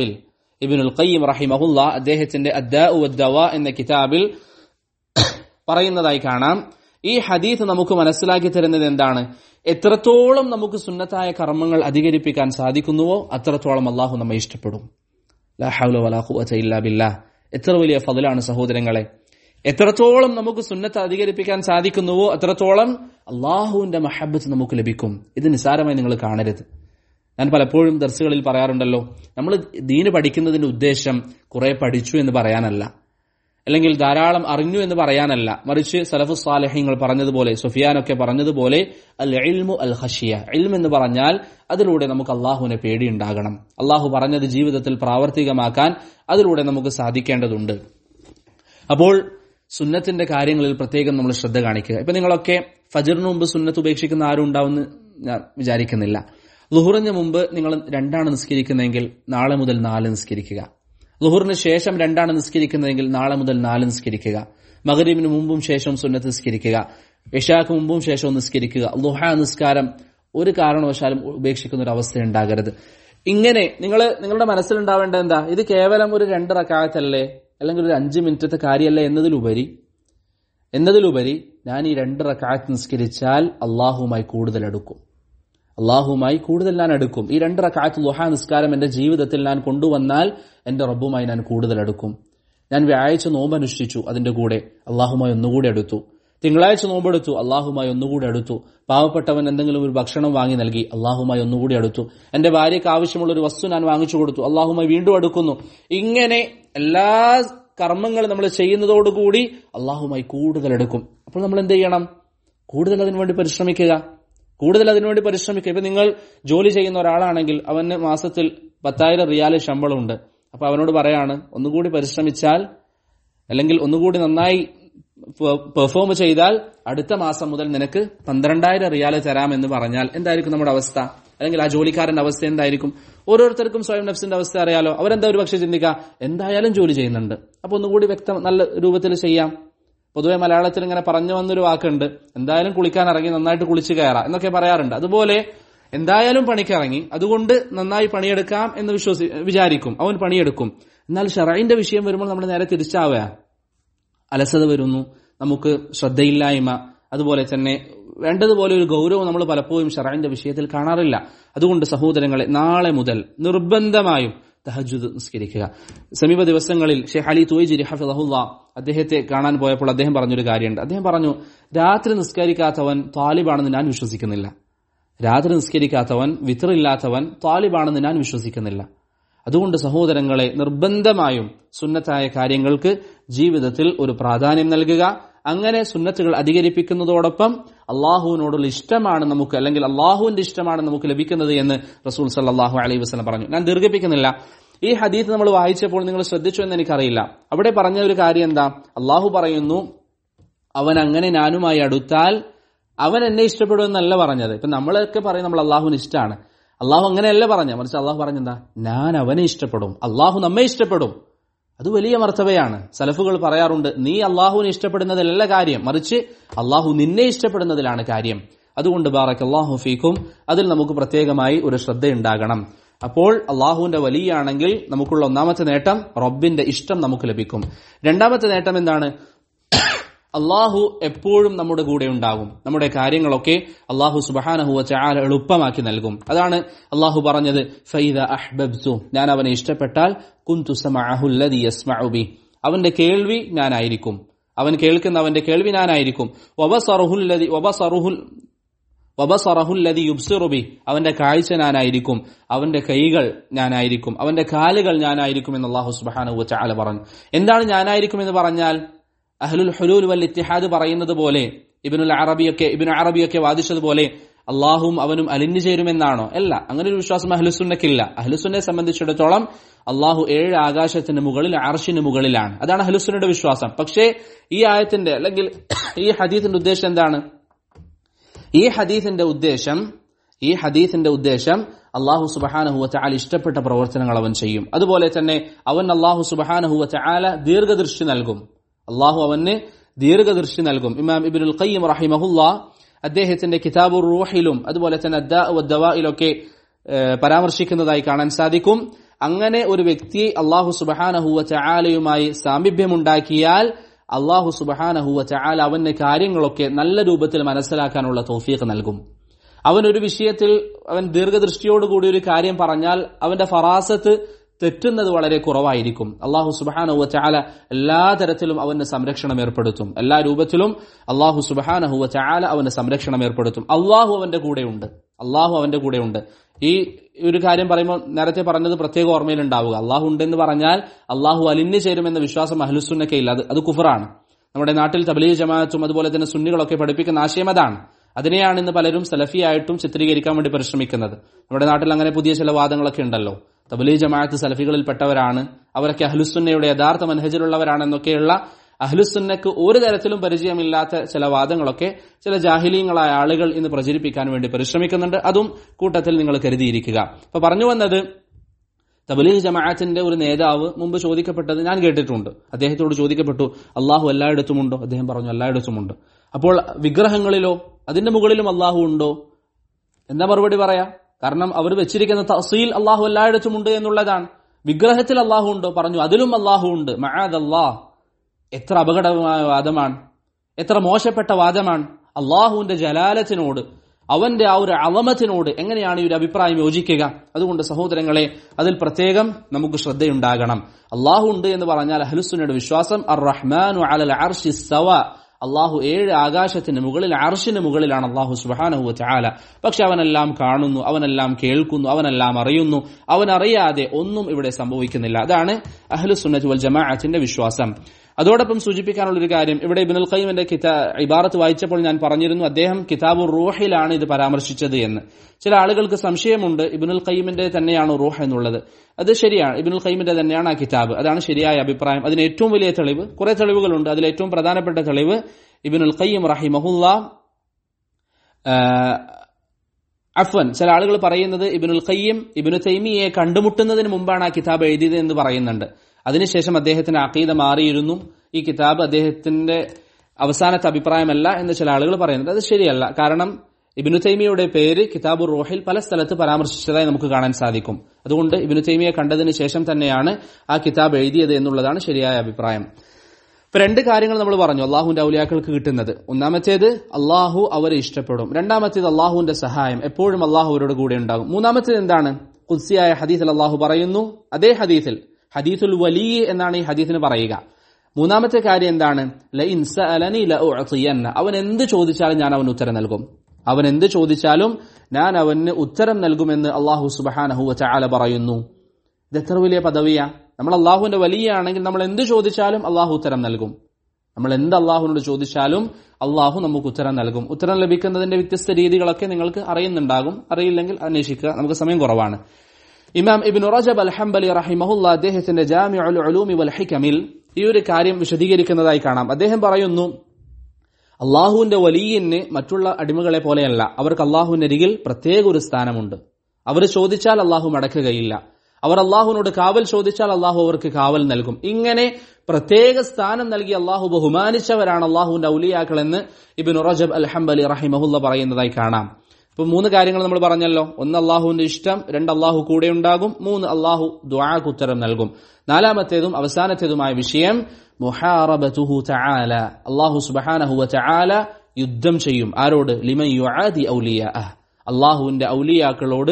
കിതാബിൽ പറയുന്നതായി കാണാം. ഈ ഹദീസ് നമുക്ക് മനസ്സിലാക്കി തരുന്നത് എന്താണ്? എത്രത്തോളം നമുക്ക് സുന്നത്തായ കർമ്മങ്ങൾ അധികരിപ്പിക്കാൻ സാധിക്കുന്നുവോ അത്രത്തോളം അള്ളാഹു നമ്മെ ഇഷ്ടപ്പെടും. ലാ ഹൗല വലാ ഖുവത ഇല്ലാ ബില്ലാഹ്. എത്ര വലിയ ഫضലാണ് സഹോദരങ്ങളെ. എത്രത്തോളം നമുക്ക് സുന്നത്ത് അധികരിപ്പിക്കാൻ സാധിക്കുന്നുവോ അത്രത്തോളം അള്ളാഹുവിന്റെ മഹബ്ബത്ത് നമുക്ക് ലഭിക്കും. ഇത് നിസ്സാരമായി നിങ്ങൾ കാണരുത്. ഞാൻ പലപ്പോഴും ദർസുകളിൽ പറയാറുണ്ടല്ലോ, നമ്മൾ ദീന് പഠിക്കുന്നതിന്റെ ഉദ്ദേശം കുറെ പഠിച്ചു എന്ന് പറയാനല്ല, അല്ലെങ്കിൽ ധാരാളം അറിഞ്ഞു എന്ന് പറയാനല്ല. മറിച്ച് സലഫു സാലിഹീങ്ങൾ പറഞ്ഞതുപോലെ, സുഫിയാനൊക്കെ പറഞ്ഞതുപോലെ, അൽ ഇൽമു അൽ ഖശിയ, ഇൽം എന്ന് പറഞ്ഞാൽ അതിലൂടെ നമുക്ക് അള്ളാഹുവിനെ പേടിയുണ്ടാകണം. അള്ളാഹു പറഞ്ഞത് ജീവിതത്തിൽ പ്രാവർത്തികമാക്കാൻ അതിലൂടെ നമുക്ക് സാധിക്കേണ്ടതുണ്ട്. അപ്പോൾ സുന്നത്തിന്റെ കാര്യങ്ങളിൽ പ്രത്യേകം നമ്മൾ ശ്രദ്ധ കാണിക്കുക. ഇപ്പൊ നിങ്ങളൊക്കെ ഫജ്റിന് മുമ്പ് സുന്നത്ത് ഉപേക്ഷിക്കുന്ന ആരും ഉണ്ടാവുമെന്ന് ഞാൻ വിചാരിക്കുന്നില്ല. ളുഹറിന് മുമ്പ് നിങ്ങൾ 2 നിസ്കരിക്കുന്നതെങ്കിൽ നാളെ മുതൽ 4 നിസ്കരിക്കുക. ളുഹറിന് ശേഷം 2 നിസ്കരിക്കുന്നതെങ്കിൽ നാളെ മുതൽ 4 നിസ്കരിക്കുക. മഗ്രിബിന് മുമ്പും ശേഷവും സുന്നത്ത് നിസ്കരിക്കുക. ഇശാക്ക് മുമ്പും ശേഷവും നിസ്കരിക്കുക. ളുഹ നിസ്കാരം ഒരു കാരണവശാലും ഉപേക്ഷിക്കുന്ന ഒരു അവസ്ഥ ഉണ്ടാകരുത്. ഇങ്ങനെ നിങ്ങളുടെ മനസ്സിലുണ്ടാവേണ്ടത് എന്താ? ഇത് കേവലം ഒരു 2 റക്അത്തല്ലേ, അല്ലെങ്കിൽ ഒരു 5 മിനിറ്റത്തെ കാര്യമല്ലേ എന്നതിലുപരി ഞാൻ ഈ 2 റക്അത്ത് നിസ്കരിച്ചാൽ അള്ളാഹുമായി കൂടുതൽ അടുക്കും. ഞാൻ അടുക്കും. ഈ 2 റക്അത്ത് ളുഹ നിസ്കാരം എന്റെ ജീവിതത്തിൽ ഞാൻ കൊണ്ടുവന്നാൽ എന്റെ റബ്ബുമായി ഞാൻ കൂടുതൽ അടുക്കും. ഞാൻ വ്യാഴാഴ്ച നോമ്പ് അനുഷ്ഠിച്ചു, അതിന്റെ കൂടെ അള്ളാഹുമായി ഒന്നുകൂടി അടുത്തു. തിങ്കളാഴ്ച നോമ്പെടുത്തു, അള്ളാഹുമായി ഒന്നുകൂടി അടുത്തു. പാവപ്പെട്ടവൻ എന്തെങ്കിലും ഒരു ഭക്ഷണം വാങ്ങി നൽകി, അള്ളാഹുമായി ഒന്നുകൂടി അടുത്തു. എന്റെ ഭാര്യയ്ക്ക് ആവശ്യമുള്ള ഒരു വസ്തു ഞാൻ വാങ്ങിച്ചു കൊടുത്തു, അള്ളാഹുമായി വീണ്ടും അടുക്കുന്നു. ഇങ്ങനെ എല്ലാ കർമ്മങ്ങളും നമ്മൾ ചെയ്യുന്നതോടുകൂടി അള്ളാഹുമായി കൂടുതൽ അടുക്കും. അപ്പോൾ നമ്മൾ എന്ത് ചെയ്യണം? കൂടുതൽ അതിനുവേണ്ടി പരിശ്രമിക്കുക. ഇപ്പൊ നിങ്ങൾ ജോലി ചെയ്യുന്ന ഒരാളാണെങ്കിൽ അവന് മാസത്തിൽ 10,000 റിയാല് ശമ്പളമുണ്ട്. അപ്പൊ അവനോട് പറയാണ്, ഒന്നുകൂടി പരിശ്രമിച്ചാൽ, അല്ലെങ്കിൽ ഒന്നുകൂടി നന്നായി പെർഫോം ചെയ്താൽ അടുത്ത മാസം മുതൽ നിനക്ക് 12,000 റിയാല് തരാമെന്ന് പറഞ്ഞാൽ എന്തായിരിക്കും നമ്മുടെ അവസ്ഥ? അല്ലെങ്കിൽ ആ ജോലിക്കാരന്റെ അവസ്ഥ എന്തായിരിക്കും? ഓരോരുത്തർക്കും സ്വയം നഫ്സിന്റെ അവസ്ഥ അറിയാലോ. അവരെന്താ ഒരു പക്ഷെ ചിന്തിക്കുക, എന്തായാലും ജോലി ചെയ്യുന്നുണ്ട്, അപ്പൊ ഒന്നുകൂടി നല്ല രൂപത്തിൽ ചെയ്യാം. പൊതുവെ മലയാളത്തിൽ ഇങ്ങനെ പറഞ്ഞു വന്നൊരു വാക്കുണ്ട്, എന്തായാലും കുളിക്കാൻ ഇറങ്ങി നന്നായിട്ട് കുളിച്ചു കയറാം എന്നൊക്കെ പറയാറുണ്ട്. അതുപോലെ എന്തായാലും പണിക്കിറങ്ങി, അതുകൊണ്ട് നന്നായി പണിയെടുക്കാം എന്ന് വിചാരിക്കും. അവൻ പണിയെടുക്കും. എന്നാൽ ശറഈന്റെ വിഷയം വരുമ്പോൾ നമ്മൾ നേരെ തിരിച്ചാവുക. അലസത വരുന്നു, നമുക്ക് ശ്രദ്ധയില്ലായ്മ, അതുപോലെ തന്നെ വേണ്ടതുപോലെ ഒരു ഗൗരവം നമ്മൾ പലപ്പോഴും ശറഈന്റെ വിഷയത്തിൽ കാണാറില്ല. അതുകൊണ്ട് സഹോദരങ്ങളെ, നാളെ മുതൽ നിർബന്ധമായും തഹജ്ജുദ് നിസ്കരിക്കുക. സമീപ ദിവസങ്ങളിൽ ഷെയ്ഖ് അലി തുവൈജിരി ഹഫിളഹുല്ലാഹ് അദ്ദേഹത്തെ കാണാൻ പോയപ്പോൾ അദ്ദേഹം പറഞ്ഞൊരു കാര്യമുണ്ട്. അദ്ദേഹം പറഞ്ഞു, രാത്രി നിസ്കരിക്കാത്തവൻ താലിബാണെന്ന് ഞാൻ വിശ്വസിക്കുന്നില്ല. വിത്റില്ലാത്തവൻ താലിബാണെന്ന് ഞാൻ വിശ്വസിക്കുന്നില്ല. അതുകൊണ്ട് സഹോദരങ്ങളെ, നിർബന്ധമായും സുന്നത്തായ കാര്യങ്ങൾക്ക് ജീവിതത്തിൽ ഒരു പ്രാധാന്യം നൽകുക. അങ്ങനെ സുന്നത്തുകൾ അധികരിപ്പിക്കുന്നതോടൊപ്പം അള്ളാഹുവിനോടുള്ള ഇഷ്ടമാണ് നമുക്ക്, അല്ലെങ്കിൽ അള്ളാഹുവിന്റെ ഇഷ്ടമാണ് നമുക്ക് ലഭിക്കുന്നത് എന്ന് റസൂൽ സല്ലല്ലാഹു അലൈഹി വസല്ലം പറഞ്ഞു. ഞാൻ ദീർഘിപ്പിക്കുന്നില്ല. ഈ ഹദീസ് നമ്മൾ വായിച്ചപ്പോൾ നിങ്ങൾ ശ്രദ്ധിച്ചു എന്ന് എനിക്കറിയില്ല. അവിടെ പറഞ്ഞ ഒരു കാര്യം എന്താ? അള്ളാഹു പറയുന്നു, അവൻ അങ്ങനെ ഞാനുമായി അടുത്താൽ അവൻ എന്നെ ഇഷ്ടപ്പെടുമെന്നല്ല പറഞ്ഞത്. ഇപ്പൊ നമ്മളൊക്കെ പറയും നമ്മൾ അള്ളാഹുവിന് ഇഷ്ടമാണ്. അള്ളാഹു അങ്ങനെയല്ല പറഞ്ഞ, മറിച്ച് അള്ളാഹു പറഞ്ഞെന്താ? ഞാൻ അവനെ ഇഷ്ടപ്പെടും, അള്ളാഹു നമ്മെ ഇഷ്ടപ്പെടും. അത് വലിയ മർത്തബയാണ്. സലഫുകൾ പറയാറുണ്ട്, നീ അള്ളാഹുവിനെ ഇഷ്ടപ്പെടുന്നതിലല്ല കാര്യം, മറിച്ച് അള്ളാഹു നിന്നെ ഇഷ്ടപ്പെടുന്നതിലാണ് കാര്യം. അതുകൊണ്ട് ബാറക്കല്ലാഹു ഫീക്കും, അതിൽ നമുക്ക് പ്രത്യേകമായി ഒരു ശ്രദ്ധയുണ്ടാകണം. അപ്പോൾ അള്ളാഹുവിന്റെ വലിയാണെങ്കിൽ നമുക്കുള്ള ഒന്നാമത്തെ നേട്ടം റബ്ബിന്റെ ഇഷ്ടം നമുക്ക് ലഭിക്കും. രണ്ടാമത്തെ നേട്ടം എന്താണ്? അള്ളാഹു എപ്പോഴും നമ്മുടെ കൂടെ ഉണ്ടാകും. നമ്മുടെ കാര്യങ്ങളൊക്കെ അള്ളാഹു സുബ്ഹാനഹു വ തആല എളുപ്പമാക്കി നൽകും. അതാണ് അള്ളാഹു പറഞ്ഞത്, ഫൈദ അഹ്ബബ്തു, ഞാൻ അവനെ ഇഷ്ടപ്പെട്ടാൽ കുന്തു സമഅഹു അല്ലദി യസ്മഉ ബി, അവന്റെ കേൾവി ഞാനായിരിക്കും, അവൻ കേൾക്കുന്ന അവന്റെ കേൾവി ഞാനായിരിക്കും. വബസറഹു അല്ലദി യുബ്സിറു ബി, അവന്റെ കാഴ്ച ഞാനായിരിക്കും, അവന്റെ കൈകൾ ഞാനായിരിക്കും, അവന്റെ കാലുകൾ ഞാനായിരിക്കും എന്ന് അള്ളാഹു സുബ്ഹാനഹു വ തആല പറഞ്ഞു. എന്താണ് ഞാനായിരിക്കും എന്ന് പറഞ്ഞാൽ? അഹ്ലുൽ ഹുലൂൽ വൽ ഇത്തിഹാദ് പറയുന്നത് പോലെ, ഇബ്നു അറബിയൊക്കെ വാദിച്ചതുപോലെ അള്ളാഹുവും അവനും അലിഞ്ഞു ചേരുമെന്നാണോ? അല്ല, അങ്ങനെ ഒരു വിശ്വാസം അഹ്ലുസുന്നക്കില്ല. അഹ്ലുസുന്നയെ സംബന്ധിച്ചിടത്തോളം അള്ളാഹു 7 ആകാശത്തിന് മുകളിൽ, അർശിന് മുകളിലാണ്. അതാണ് അഹ്ലുസുന്നയുടെ വിശ്വാസം. പക്ഷേ ഈ ആയത്തിന്റെ, അല്ലെങ്കിൽ ഈ ഹദീസിന്റെ ഉദ്ദേശം എന്താണ്? ഈ ഹദീസിന്റെ ഉദ്ദേശം അള്ളാഹു സുബ്ഹാനഹു വ തആല ഇഷ്ടപ്പെട്ട പ്രവർത്തനങ്ങൾ അവൻ ചെയ്യും. അതുപോലെ തന്നെ അവൻ അള്ളാഹു സുബ്ഹാനഹു വ തആല ദീർഘദൃഷ്ടി നൽകും. ഇമാം ഇബ്നുൽ ഖയ്യിം റഹിമഹുല്ലാഹ് അദ്ദേഹത്തിന്റെ കിതാബുർ റൂഹിലും അതുപോലെ തന്നെ അദ്ദാഉ വദ്ദവായിലൊക്കെ പരാമർശിക്കുന്നതായി കാണാൻ സാധിക്കും. അങ്ങനെ ഒരു വ്യക്തി അള്ളാഹു സുബ്ഹാനഹു വ തആലയുമായി സാമീപ്യമുണ്ടാക്കിയാൽ അള്ളാഹു സുബ്ഹാനഹു വ തആല അവന്റെ കാര്യങ്ങളൊക്കെ നല്ല രൂപത്തിൽ മനസ്സിലാക്കാനുള്ള തൗഫീഖ് നൽകും. അവൻ ഒരു വിഷയത്തിൽ അവൻ ദീർഘദൃഷ്ടിയോടുകൂടി ഒരു കാര്യം പറഞ്ഞാൽ അവന്റെ ഫറാസത്ത് തെറ്റുന്നത് വളരെ കുറവായിരിക്കും. അള്ളാഹു സുബ്ഹാനഹു വ തആല എല്ലാ തരത്തിലും അവന് സംരക്ഷണം ഏർപ്പെടുത്തും. എല്ലാ രൂപത്തിലും അള്ളാഹു സുബ്ഹാനഹു വ തആല അവന് സംരക്ഷണം ഏർപ്പെടുത്തും. അള്ളാഹു അവന്റെ കൂടെയുണ്ട്. ഈ ഒരു കാര്യം പറയുമ്പോൾ നേരത്തെ പറഞ്ഞത് പ്രത്യേക ഓർമ്മയിൽ ഉണ്ടാവുക. അള്ളാഹു ഉണ്ടെന്ന് പറഞ്ഞാൽ അള്ളാഹു അലിഞ്ഞു ചേരുമെന്ന വിശ്വാസം അഹ്ലുസുന്നക്കെ ഇല്ല, അത് കുഫറാണ്. നമ്മുടെ നാട്ടിൽ തബ്ലീഗ് ജമാഅത്തും അതുപോലെ തന്നെ സുന്നികളൊക്കെ പഠിപ്പിക്കുന്ന ആശയം അതാണ്. അതിനെയാണ് ഇന്ന് പലരും സലഫിയായിട്ടും ചിത്രീകരിക്കാൻ വേണ്ടി പരിശ്രമിക്കുന്നത്. നമ്മുടെ നാട്ടിൽ അങ്ങനെ പുതിയ ചില വാദങ്ങളൊക്കെ ഉണ്ടല്ലോ. തബ്ലീഗ് ജമാഅത്ത് സലഫികളിൽ പെട്ടവരാണ്, അവരൊക്കെ അഹ്ലുസുന്നയുടെ യഥാർത്ഥ മനഹജിലുള്ളവരാണെന്നൊക്കെയുള്ള അഹ്ലുസുന്നക്ക് ഒരു തരത്തിലും പരിചയമില്ലാത്ത ചില വാദങ്ങളൊക്കെ ചില ജാഹിലീങ്ങളായ ആളുകൾ ഇന്ന് പ്രചരിപ്പിക്കാൻ വേണ്ടി പരിശ്രമിക്കുന്നുണ്ട്. അതും കൂട്ടത്തിൽ നിങ്ങൾ കരുതിയിരിക്കുക. അപ്പൊ പറഞ്ഞു വന്നത്, തബ്ലീഗ് ജമാഅത്തിന്റെ ഒരു നേതാവ് മുമ്പ് ചോദിക്കപ്പെട്ടത് ഞാൻ കേട്ടിട്ടുണ്ട്. അദ്ദേഹത്തോട് ചോദിക്കപ്പെട്ടു, അള്ളാഹു എല്ലായിടത്തുമുണ്ടോ? അദ്ദേഹം പറഞ്ഞു, എല്ലായിടത്തുമുണ്ട്. അപ്പോൾ വിഗ്രഹങ്ങളിലോ അതിന്റെ മുകളിലും അള്ളാഹു ഉണ്ടോ? എന്താ മറുപടി പറയാ? കാരണം അവർ വെച്ചിരിക്കുന്ന തഅ്സീൽ അള്ളാഹു എല്ലായിടത്തുമുണ്ട് എന്നുള്ളതാണ്. വിഗ്രഹത്തിൽ അള്ളാഹു ഉണ്ടോ? പറഞ്ഞു, അതിലും അള്ളാഹു ഉണ്ട്. മഅദല്ലാഹ്. എത്ര അപകടമായ വാദമാണ്, എത്ര മോശപ്പെട്ട വാദമാണ്. അള്ളാഹുവിന്റെ ജലാലത്തിനോട്, അവന്റെ ആ ഒരു അളമത്തിനോട് എങ്ങനെയാണ് ഈ ഒരു അഭിപ്രായം യോജിക്കുക? അതുകൊണ്ട് സഹോദരങ്ങളെ, അതിൽ പ്രത്യേകം നമുക്ക് ശ്രദ്ധയുണ്ടാകണം. അള്ളാഹു ഉണ്ട് എന്ന് പറഞ്ഞാൽ അഹ്ലുസുന്നയുടെ വിശ്വാസം അർ റഹ്മാനു അലൽ അർശി ഇസ്തവ, അള്ളാഹു 7 ആകാശത്തിന് മുകളിൽ, അർശിന് മുകളിലാണ് അള്ളാഹു സുബ്ഹാനഹു വ തആല. പക്ഷെ അവനെല്ലാം കാണുന്നു, അവനെല്ലാം കേൾക്കുന്നു, അവനെല്ലാം അറിയുന്നു. അവനറിയാതെ ഒന്നും ഇവിടെ സംഭവിക്കുന്നില്ല. അതാണ് അഹ്ലുസുന്നത്ത് വൽ ജമാഅത്തിന്റെ വിശ്വാസം. അതോടൊപ്പം സൂചിപ്പിക്കാനുള്ളൊരു കാര്യം, ഇവിടെ ഇബ്നുൽ ഖയ്യിമിന്റെ ഇബാറത്ത് വായിച്ചപ്പോൾ ഞാൻ പറഞ്ഞിരുന്നു, അദ്ദേഹം കിതാബുർ റൂഹിലാണ് ഇത് പരാമർശിച്ചത് എന്ന്. ചില ആളുകൾക്ക് സംശയമുണ്ട്, ഇബ്നുൽ ഖയ്യിമിന്റെ തന്നെയാണ് റൂഹ് എന്നുള്ളത്. അത് ശരിയാണ്, ഇബ്നുൽ ഖയ്യിമിന്റെ തന്നെയാണ് ആ കിതാബ്. അതാണ് ശരിയായ അഭിപ്രായം. അതിന് ഏറ്റവും വലിയ തെളിവ്, കുറെ തെളിവുകളുണ്ട്. അതിൽ ഏറ്റവും പ്രധാനപ്പെട്ട തെളിവ് ഇബ്നുൽ ഖയ്യിം റഹിമഹുല്ലാഹ്, ചില ആളുകൾ പറയുന്നത് ഇബ്നുൽ ഖയ്യിം ഇബ്നു തൈമിയെ കണ്ടുമുട്ടുന്നതിന് മുമ്പാണ് ആ കിതാബ് എഴുതിയത് എന്ന് പറയുന്നുണ്ട്. അതിനുശേഷം അദ്ദേഹത്തിന്റെ അഖീദ മാറിയിരുന്നു. ഈ കിതാബ് അദ്ദേഹത്തിന്റെ അവസാനത്തെ അഭിപ്രായമല്ല എന്ന് ചില ആളുകൾ പറയുന്നുണ്ട്. അത് ശരിയല്ല. കാരണം ഇബ്നു തൈമിയയുടെ പേര് കിതാബുർ റൂഹിൽ പല സ്ഥലത്ത് പരാമർശിച്ചതായി നമുക്ക് കാണാൻ സാധിക്കും. അതുകൊണ്ട് ഇബ്നു തൈമിയെ കണ്ടതിന് ശേഷം തന്നെയാണ് ആ കിതാബ് എഴുതിയത് എന്നുള്ളതാണ് ശരിയായ അഭിപ്രായം. ഇപ്പൊ 2 കാര്യങ്ങൾ നമ്മൾ പറഞ്ഞു അള്ളാഹുവിന്റെ ഔലിയാക്കൾക്ക് കിട്ടുന്നത്. ഒന്നാമത്തേത്, അള്ളാഹു അവരെ ഇഷ്ടപ്പെടും. രണ്ടാമത്തേത്, അള്ളാഹുവിന്റെ സഹായം എപ്പോഴും അള്ളാഹു അവരുടെ കൂടെ ഉണ്ടാകും. മൂന്നാമത്തേത് എന്താണ്? ഖുദ്സിയായ ഹദീസിൽ അള്ളാഹു പറയുന്നു, അതേ ഹദീസിൽ, ഹദീസുൽ വലി എന്നാണ് ഈ ഹദീസിന് പറയുക. മൂന്നാമത്തെ കാര്യം എന്താണ്? ലഇൻ സഅലനി ലഉഅതിയന്ന, അവൻ എന്ത് ചോദിച്ചാലും ഞാൻ അവന് ഉത്തരം നൽകും. അവൻ എന്ത് ചോദിച്ചാലും ഞാൻ അവന് ഉത്തരം നൽകുമെന്ന് അള്ളാഹു സുബ്ഹാനഹു വ തആല പറയുന്നു. ഇത് എത്ര വലിയ പദവിയാ! നമ്മൾ അള്ളാഹുവിന്റെ വലിയാണെങ്കിൽ നമ്മൾ എന്ത് ചോദിച്ചാലും അള്ളാഹു ഉത്തരം നൽകും. നമ്മൾ എന്ത് അള്ളാഹുവിനോട് ചോദിച്ചാലും അള്ളാഹു നമുക്ക് ഉത്തരം നൽകും. ഉത്തരം ലഭിക്കുന്നതിന്റെ വ്യത്യസ്ത രീതികളൊക്കെ നിങ്ങൾക്ക് അറിയുന്നുണ്ടാകും. അറിയില്ലെങ്കിൽ അന്വേഷിക്കുക, നമുക്ക് സമയം കുറവാണ്. ഇമാം ഇബ്നു റജബ് അൽ ഹംബലി റഹിമഹുല്ലാ അദ്ദേഹത്തിന്റെ ജാമിഉൽ ഉലൂമി വൽ ഹികമിൽ ഈ ഒരു കാര്യം വിശദീകരിക്കുന്നതായി കാണാം. അദ്ദേഹം പറയുന്നു, അള്ളാഹുവിന്റെ വലിയിന് മറ്റുള്ള അടിമകളെ പോലെയല്ല. അവർക്ക് അള്ളാഹുവിന്റെ അരികിൽ പ്രത്യേക ഒരു സ്ഥാനമുണ്ട്. അവർ ചോദിച്ചാൽ അള്ളാഹു മടക്കുകയില്ല. അവർ അള്ളാഹുവിനോട് കാവൽ ചോദിച്ചാൽ അള്ളാഹു അവർക്ക് കാവൽ നൽകും. ഇങ്ങനെ പ്രത്യേക സ്ഥാനം നൽകി അള്ളാഹു ബഹുമാനിച്ചവരാണ് അള്ളാഹുവിന്റെ ഔലിയാക്കൾ എന്ന് ഇബ്നു റജബ് അൽ ഹംബലി റഹിമഹുല്ല പറയുന്നതായി കാണാം. ഇപ്പൊ 3 കാര്യങ്ങൾ നമ്മൾ പറഞ്ഞല്ലോ. 1 അള്ളാഹുവിന്റെ ഇഷ്ടം, 2 അള്ളാഹു കൂടെ ഉണ്ടാകും, 3 അള്ളാഹു ദുആക്ക് ഉത്തരം നൽകും. 4-മത്തേതും അവസാനത്തേതുമായ വിഷയം മുഹാറബതുഹു തആല, അള്ളാഹു സുബ്ഹാനഹു വ തആല യുദ്ധം ചെയ്യും. ആരോട്? ലിമൻ യുആദി ഔലിയാഅഹ്, അള്ളാഹുവിന്റെ ഔലിയാക്കളോട്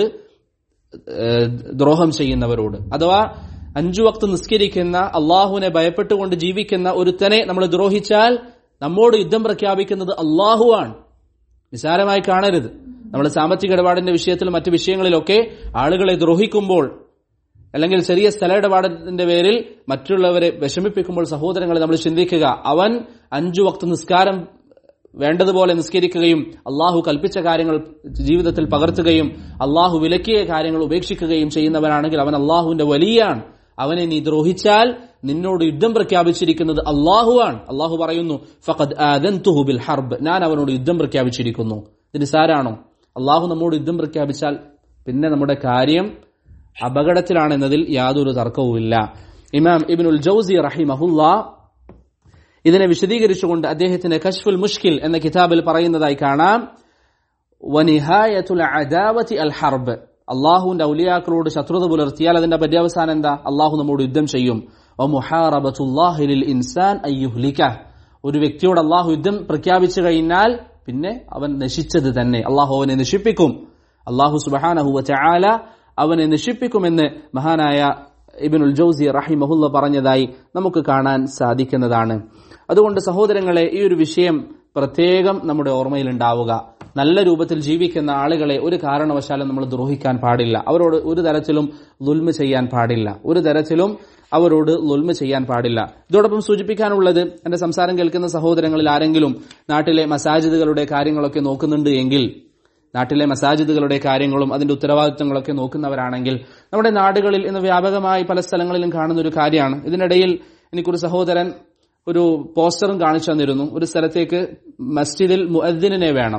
ദ്രോഹം ചെയ്യുന്നവരോട്. അഥവാ 5 വക്ത് നിസ്കരിക്കുന്ന, അള്ളാഹുവിനെ ഭയപ്പെട്ടുകൊണ്ട് ജീവിക്കുന്ന ഒരുത്തനെ നമ്മൾ ദ്രോഹിച്ചാൽ നമ്മോട് യുദ്ധം പ്രഖ്യാപിക്കുന്നത് അള്ളാഹുവാണ്. നിസാരമായി കാണരുത്. നമ്മൾ സാമ്പത്തിക ഇടപാടിന്റെ വിഷയത്തിൽ മറ്റു വിഷയങ്ങളിലൊക്കെ ആളുകളെ ദ്രോഹിക്കുമ്പോൾ, അല്ലെങ്കിൽ ചെറിയ സ്ഥല ഇടപാടിന്റെ പേരിൽ മറ്റുള്ളവരെ വിഷമിപ്പിക്കുമ്പോൾ, സഹോദരങ്ങളെ നമ്മൾ ചിന്തിക്കുക, അവൻ 5 വക്ത് നിസ്കാരം വേണ്ടതുപോലെ നിസ്കരിക്കുകയും അള്ളാഹു കൽപ്പിച്ച കാര്യങ്ങൾ ജീവിതത്തിൽ പകർത്തുകയും അള്ളാഹു വിലക്കിയ കാര്യങ്ങൾ ഉപേക്ഷിക്കുകയും ചെയ്യുന്നവനാണെങ്കിൽ അവൻ അള്ളാഹുവിന്റെ വലിയാണ്. അവനെ നീ ദ്രോഹിച്ചാൽ നിന്നോട് യുദ്ധം പ്രഖ്യാപിച്ചിരിക്കുന്നത് അള്ളാഹുവാണ്. അള്ളാഹു പറയുന്നു, ഫഖദ് ആദൻതുഹു ബിൽ ഹർബ്, ഞാൻ അവനോട് യുദ്ധം പ്രഖ്യാപിച്ചിരിക്കുന്നു. ഇത് നിസാരാണോ? അള്ളാഹു നമ്മോട് യുദ്ധം പ്രഖ്യാപിച്ചാൽ പിന്നെ നമ്മുടെ കാര്യം അപകടത്തിലാണെന്നതിൽ യാതൊരു തർക്കവുമില്ല. ഇമാം ഇബ്നുൽ ജൗസി റഹിമഹുല്ലാ ഇതിനെ വിശദീകരിച്ചുകൊണ്ട് അദ്ദേഹത്തിന്റെ കശ്ഫുൽ മുഷ്കിൽ എന്ന കിതാബിൽ പറയുന്നതായി കാണാം, വനിഹായത്തുൽ അദാവതി അൽ ഹർബ്, അള്ളാഹുവിന്റെ ഔലിയാക്കളോട് ശത്രുത പുലർത്തിയാൽ അതിന്റെ പര്യവസാനം എന്താ? അള്ളാഹു നമ്മോട് യുദ്ധം ചെയ്യും. വമുഹാറബത്തുല്ലാഹി ലിൽ ഇൻസാൻ അയ്യുഹ്ലികഹ്, ഒരു വ്യക്തിയോട് അള്ളാഹു യുദ്ധം പ്രഖ്യാപിച്ചു കഴിഞ്ഞാൽ പിന്നെ അവൻ നശിച്ചത് തന്നെ. അള്ളാഹു അവനെ നശിപ്പിക്കും. അള്ളാഹു സുബ്ഹാനഹു വ തആല അവനെ നശിപ്പിക്കുമെന്ന് മഹാനായ ഇബ്നുൽ ജൗസി റഹിമഹുല്ല പറഞ്ഞതായി നമുക്ക് കാണാൻ സാധിക്കുന്നതാണ്. അതുകൊണ്ട് സഹോദരങ്ങളെ, ഈ ഒരു വിഷയം പ്രത്യേകം നമ്മുടെ ഓർമ്മയിൽ ഉണ്ടാവുക. നല്ല രൂപത്തിൽ ജീവിക്കുന്ന ആളുകളെ ഒരു കാരണവശാലും നമ്മൾ ദ്രോഹിക്കാൻ പാടില്ല. അവരോട് ഒരു തരത്തിലും ദുൽമ ചെയ്യാൻ പാടില്ല. ഒരു തരത്തിലും അവരോട് ദുൽമ ചെയ്യാൻ പാടില്ല. ഇതോടൊപ്പം സൂചിപ്പിക്കാനുള്ളത്, എന്റെ സംസാരം കേൾക്കുന്ന സഹോദരങ്ങളിൽ ആരെങ്കിലും നാട്ടിലെ മസാജിദുകളുടെ കാര്യങ്ങളൊക്കെ നോക്കുന്നുണ്ട് എങ്കിൽ, നാട്ടിലെ മസാജിദുകളുടെ കാര്യങ്ങളും അതിന്റെ ഉത്തരവാദിത്തങ്ങളൊക്കെ നോക്കുന്നവരാണെങ്കിൽ, നമ്മുടെ നാടുകളിൽ ഇന്ന് വ്യാപകമായി പല സ്ഥലങ്ങളിലും കാണുന്ന ഒരു കാര്യമാണ്. ഇതിനിടയിൽ എനിക്കൊരു സഹോദരൻ ഒരു പോസ്റ്ററും കാണിച്ചു തന്നിരുന്നു. ഒരു സ്ഥലത്തേക്ക് മസ്ജിദിൽ മുഅദ്ദിനെ വേണം,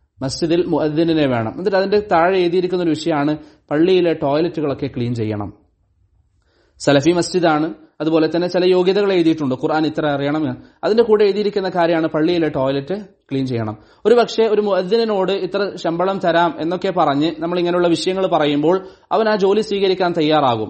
എന്നിട്ട് അതിന്റെ താഴെ എഴുതിയിരിക്കുന്ന ഒരു വിഷയമാണ് പള്ളിയിലെ ടോയ്ലറ്റുകളൊക്കെ ക്ലീൻ ചെയ്യണം. സലഫി മസ്ജിദാണ്, അതുപോലെ തന്നെ ചില യോഗ്യതകൾ എഴുതിയിട്ടുണ്ട്, ഖുർആൻ ഇത്ര അറിയണം. അതിന്റെ കൂടെ എഴുതിയിരിക്കുന്ന കാര്യമാണ് പള്ളിയിലെ ടോയ്ലറ്റ് ക്ലീൻ ചെയ്യണം. ഒരു പക്ഷേ ഒരു മുഅദ്ദിനോട് ഇത്ര ശമ്പളം തരാം എന്നൊക്കെ പറഞ്ഞ് നമ്മൾ ഇങ്ങനെയുള്ള വിഷയങ്ങൾ പറയുമ്പോൾ അവൻ ആ ജോലി സ്വീകരിക്കാൻ തയ്യാറാകും.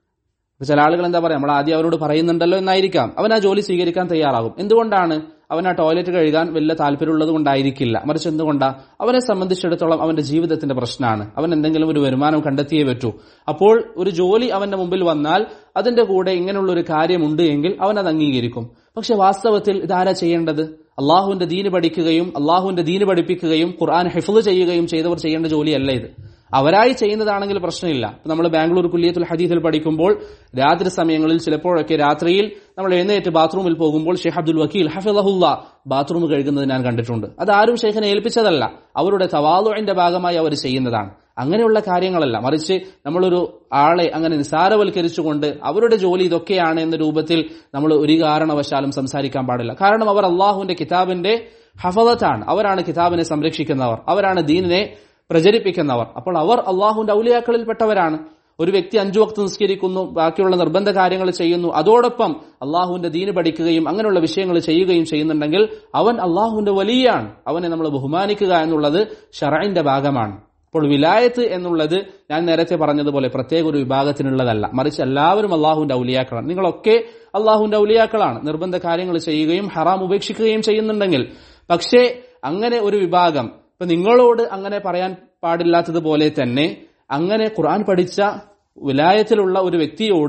ചില ആളുകൾ എന്താ പറയാ, നമ്മൾ ആദ്യം അവരോട് പറയുന്നുണ്ടല്ലോ എന്നായിരിക്കാം, അവൻ ആ ജോലി സ്വീകരിക്കാൻ തയ്യാറാകും. എന്തുകൊണ്ടാണ്? അവൻ ആ ടോയ്ലറ്റ് കഴുകാൻ വലിയ താല്പര്യമുള്ളത് കൊണ്ടായിരിക്കില്ല, മറിച്ച് എന്തുകൊണ്ടാ? അവനെ സംബന്ധിച്ചിടത്തോളം അവന്റെ ജീവിതത്തിന്റെ പ്രശ്നമാണ്. അവൻ എന്തെങ്കിലും ഒരു വരുമാനം കണ്ടെത്തിയേ പറ്റൂ. അപ്പോൾ ഒരു ജോലി അവന്റെ മുമ്പിൽ വന്നാൽ അതിന്റെ കൂടെ ഇങ്ങനെയുള്ള ഒരു കാര്യമുണ്ട് എങ്കിൽ അവൻ അത് അംഗീകരിക്കും. പക്ഷെ വാസ്തവത്തിൽ ഇതാരാ ചെയ്യേണ്ടത്? അള്ളാഹുവിന്റെ ദീന് പഠിക്കുകയും അള്ളാഹുവിന്റെ ദീന് പഠിപ്പിക്കുകയും ഖുർആൻ ഹിഫ്ള് ചെയ്യുകയും ചെയ്തവർ ചെയ്യേണ്ട ജോലിയല്ല ഇത്. അവരായി ചെയ്യുന്നതാണെങ്കിൽ പ്രശ്നമില്ല. നമ്മൾ ബാംഗ്ലൂർ കുല്ലിയത്തുൽ ഹദീസിൽ പഠിക്കുമ്പോൾ രാത്രി സമയങ്ങളിൽ ചിലപ്പോഴൊക്കെ രാത്രിയിൽ നമ്മൾ എഴുന്നേറ്റ് ബാത്റൂമിൽ പോകുമ്പോൾ ഷെയ്ഖ് അബ്ദുൽ വക്കീൽ ഹഫിളഹുല്ലാ ബാത്റൂം കഴുകുന്നത് ഞാൻ കണ്ടിട്ടുണ്ട്. അതാരും ഷെയ്ഖിനെ ഏൽപ്പിച്ചതല്ല, അവരുടെ തവാളുഇന്റെ ഭാഗമായി അവർ ചെയ്യുന്നതാണ്. അങ്ങനെയുള്ള കാര്യങ്ങളല്ല, മറിച്ച് നമ്മളൊരു ആളെ അങ്ങനെ നിസാരവൽക്കരിച്ചുകൊണ്ട് അവരുടെ ജോലി ഇതൊക്കെയാണ് എന്ന രൂപത്തിൽ നമ്മൾ ഒരു കാരണവശാലും സംസാരിക്കാൻ പാടില്ല. കാരണം അവർ അള്ളാഹുവിന്റെ കിതാബിന്റെ ഹഫളത്താണ്, അവരാണ് കിതാബിനെ സംരക്ഷിക്കുന്നവർ, അവരാണ് ദീനിനെ പ്രചരിപ്പിക്കുന്നവർ. അപ്പോൾ അവർ അള്ളാഹുവിന്റെ ഔലിയാക്കളിൽപ്പെട്ടവരാണ്. ഒരു വ്യക്തി 5 വക്ത് നിസ്കരിക്കുന്നു, ബാക്കിയുള്ള നിർബന്ധ കാര്യങ്ങൾ ചെയ്യുന്നു, അതോടൊപ്പം അള്ളാഹുവിന്റെ ദീന് പഠിക്കുകയും അങ്ങനെയുള്ള വിഷയങ്ങൾ ചെയ്യുകയും ചെയ്യുന്നുണ്ടെങ്കിൽ അവൻ അള്ളാഹുവിന്റെ വലിയാണ്. അവനെ നമ്മൾ ബഹുമാനിക്കുക എന്നുള്ളത് ശറഇന്റെ ഭാഗമാണ്. അപ്പോൾ വിലായത്ത് എന്നുള്ളത് ഞാൻ നേരത്തെ പറഞ്ഞതുപോലെ പ്രത്യേക ഒരു വിഭാഗത്തിനുള്ളതല്ല, മറിച്ച് എല്ലാവരും അള്ളാഹുവിന്റെ ഔലിയാക്കളാണ്. നിങ്ങളൊക്കെ അള്ളാഹുവിന്റെ ഔലിയാക്കളാണ്, നിർബന്ധ കാര്യങ്ങൾ ചെയ്യുകയും ഹറാം ഉപേക്ഷിക്കുകയും ചെയ്യുന്നുണ്ടെങ്കിൽ. പക്ഷേ അങ്ങനെ ഒരു വിഭാഗം, ഇപ്പൊ നിങ്ങളോട് അങ്ങനെ പറയാൻ പാടില്ലാത്തതുപോലെ തന്നെ അങ്ങനെ ഖുർആൻ പഠിച്ച വിലായത്തിലുള്ള ഒരു വ്യക്തിയോട്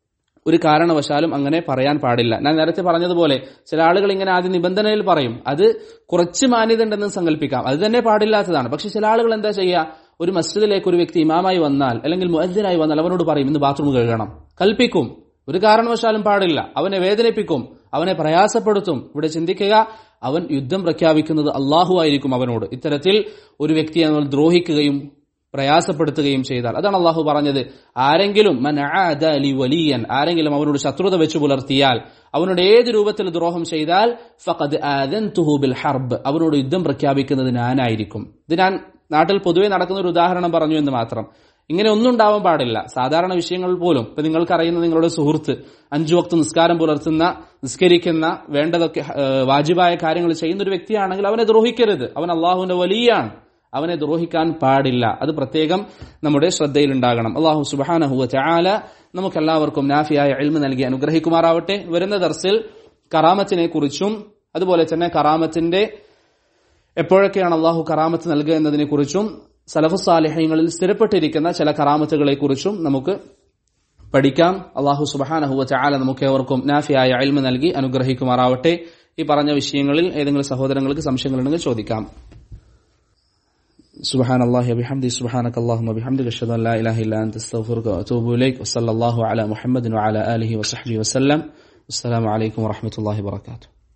ഒരു കാരണവശാലും അങ്ങനെ പറയാൻ പാടില്ല. ഞാൻ നേരത്തെ പറഞ്ഞതുപോലെ ചില ആളുകൾ ഇങ്ങനെ ആദ്യം നിബന്ധനയിൽ പറയും, അത് കുറച്ച് മാന്യത ഉണ്ടെന്ന് സങ്കല്പിക്കാം, അത് തന്നെ പാടില്ലാത്തതാണ്. പക്ഷെ ചില ആളുകൾ എന്താ ചെയ്യുക, ഒരു മസ്ജിദിലേക്ക് ഒരു വ്യക്തി ഇമാമായി വന്നാൽ അല്ലെങ്കിൽ മുഅദ്ദിനായി വന്നാൽ അവനോട് പറയും ഇന്ന് ബാത്റൂം കഴുകണം, കൽപ്പിക്കും. ഒരു കാരണവശാലും പാടില്ല, അവനെ വേദനിപ്പിക്കും, അവനെ പ്രയാസപ്പെടുത്തും. ഇവിടെ ചിന്തിക്കുക, അവൻ യുദ്ധം പ്രഖ്യാപിക്കുന്നത് അള്ളാഹു ആയിരിക്കും അവനോട്. ഇത്തരത്തിൽ ഒരു വ്യക്തിയെ നമ്മൾ ദ്രോഹിക്കുകയും പ്രയാസപ്പെടുത്തുകയും ചെയ്താൽ, അതാണ് അള്ളാഹു പറഞ്ഞത്, ആരെങ്കിലും ആരെങ്കിലും അവനോട് ശത്രുത വെച്ചു പുലർത്തിയാൽ, അവനോട് ഏത് രൂപത്തിൽ ദ്രോഹം ചെയ്താൽ ഫഖദ് ആദൻതുഹു ബിൽ ഹർബ്, അവനോട് യുദ്ധം പ്രഖ്യാപിക്കുന്നത് ഞാനായിരിക്കും. ഇത് ഞാൻ നാട്ടിൽ പൊതുവെ നടക്കുന്ന ഒരു ഉദാഹരണം പറഞ്ഞു എന്ന് മാത്രം. ഇങ്ങനെ ഒന്നും ഉണ്ടാവാൻ പാടില്ല. സാധാരണ വിഷയങ്ങൾ പോലും ഇപ്പൊ നിങ്ങൾക്കറിയുന്ന നിങ്ങളുടെ സുഹൃത്ത് 5 വക്ത് നിസ്കാരം പുലർത്തുന്ന, നിസ്കരിക്കുന്ന, വേണ്ടതൊക്കെ വാജിബായ കാര്യങ്ങൾ ചെയ്യുന്ന ഒരു വ്യക്തിയാണെങ്കിൽ അവനെ ദ്രോഹിക്കരുത്. അവൻ അള്ളാഹുവിന്റെ വലിയാണ്, അവനെ ദ്രോഹിക്കാൻ പാടില്ല. അത് പ്രത്യേകം നമ്മുടെ ശ്രദ്ധയിലുണ്ടാകണം. അള്ളാഹു സുബ്ഹാനഹു വ തആല നമുക്കെല്ലാവർക്കും നാഫിയായ ഇൽമ് നൽകി അനുഗ്രഹിക്കുമാറാവട്ടെ. വരുന്ന ദർസിൽ കറാമത്തിനെ കുറിച്ചും അതുപോലെ തന്നെ കറാമത്തിന്റെ എപ്പോഴൊക്കെയാണ് അള്ളാഹു കറാമത്ത് നൽകുക എന്നതിനെ കുറിച്ചും സലഫുസ് സാലിഹീങ്ങളിൽ സ്ഥിരപ്പെട്ടിരിക്കുന്ന ചില കറാമത്തുകളെ കുറിച്ചും നമുക്ക് പഠിക്കാം. അള്ളാഹു സുബ്ഹാനഹു വ തആല നമുക്കേവർക്കും നാഫിയായ ഇൽമ് നൽകി അനുഗ്രഹിക്കുമാറാവട്ടെ. ഈ പറഞ്ഞ വിഷയങ്ങളിൽ ഏതെങ്കിലും സഹോദരങ്ങൾക്ക് സംശയങ്ങളുണ്ടെങ്കിൽ ചോദിക്കാം. സുബ്ഹാനല്ലാഹി വബിഹംദിഹി സുബ്ഹാനകല്ലാഹുമ്മ വബിഹംദിക അഷ്ഹദു അൻ ലാ ഇലാഹ ഇല്ലാ അൻത അസ്തഗ്ഫിറുക വഅതൂബു ഇലൈക്. വസല്ലല്ലാഹു അലാ മുഹമ്മദിൻ വഅലാ ആലിഹി വസഹ്ബിഹി വസല്ലം. അസ്സലാമു അലൈക്കും വറഹ്മത്തുള്ളാഹി വബറകാതുഹു.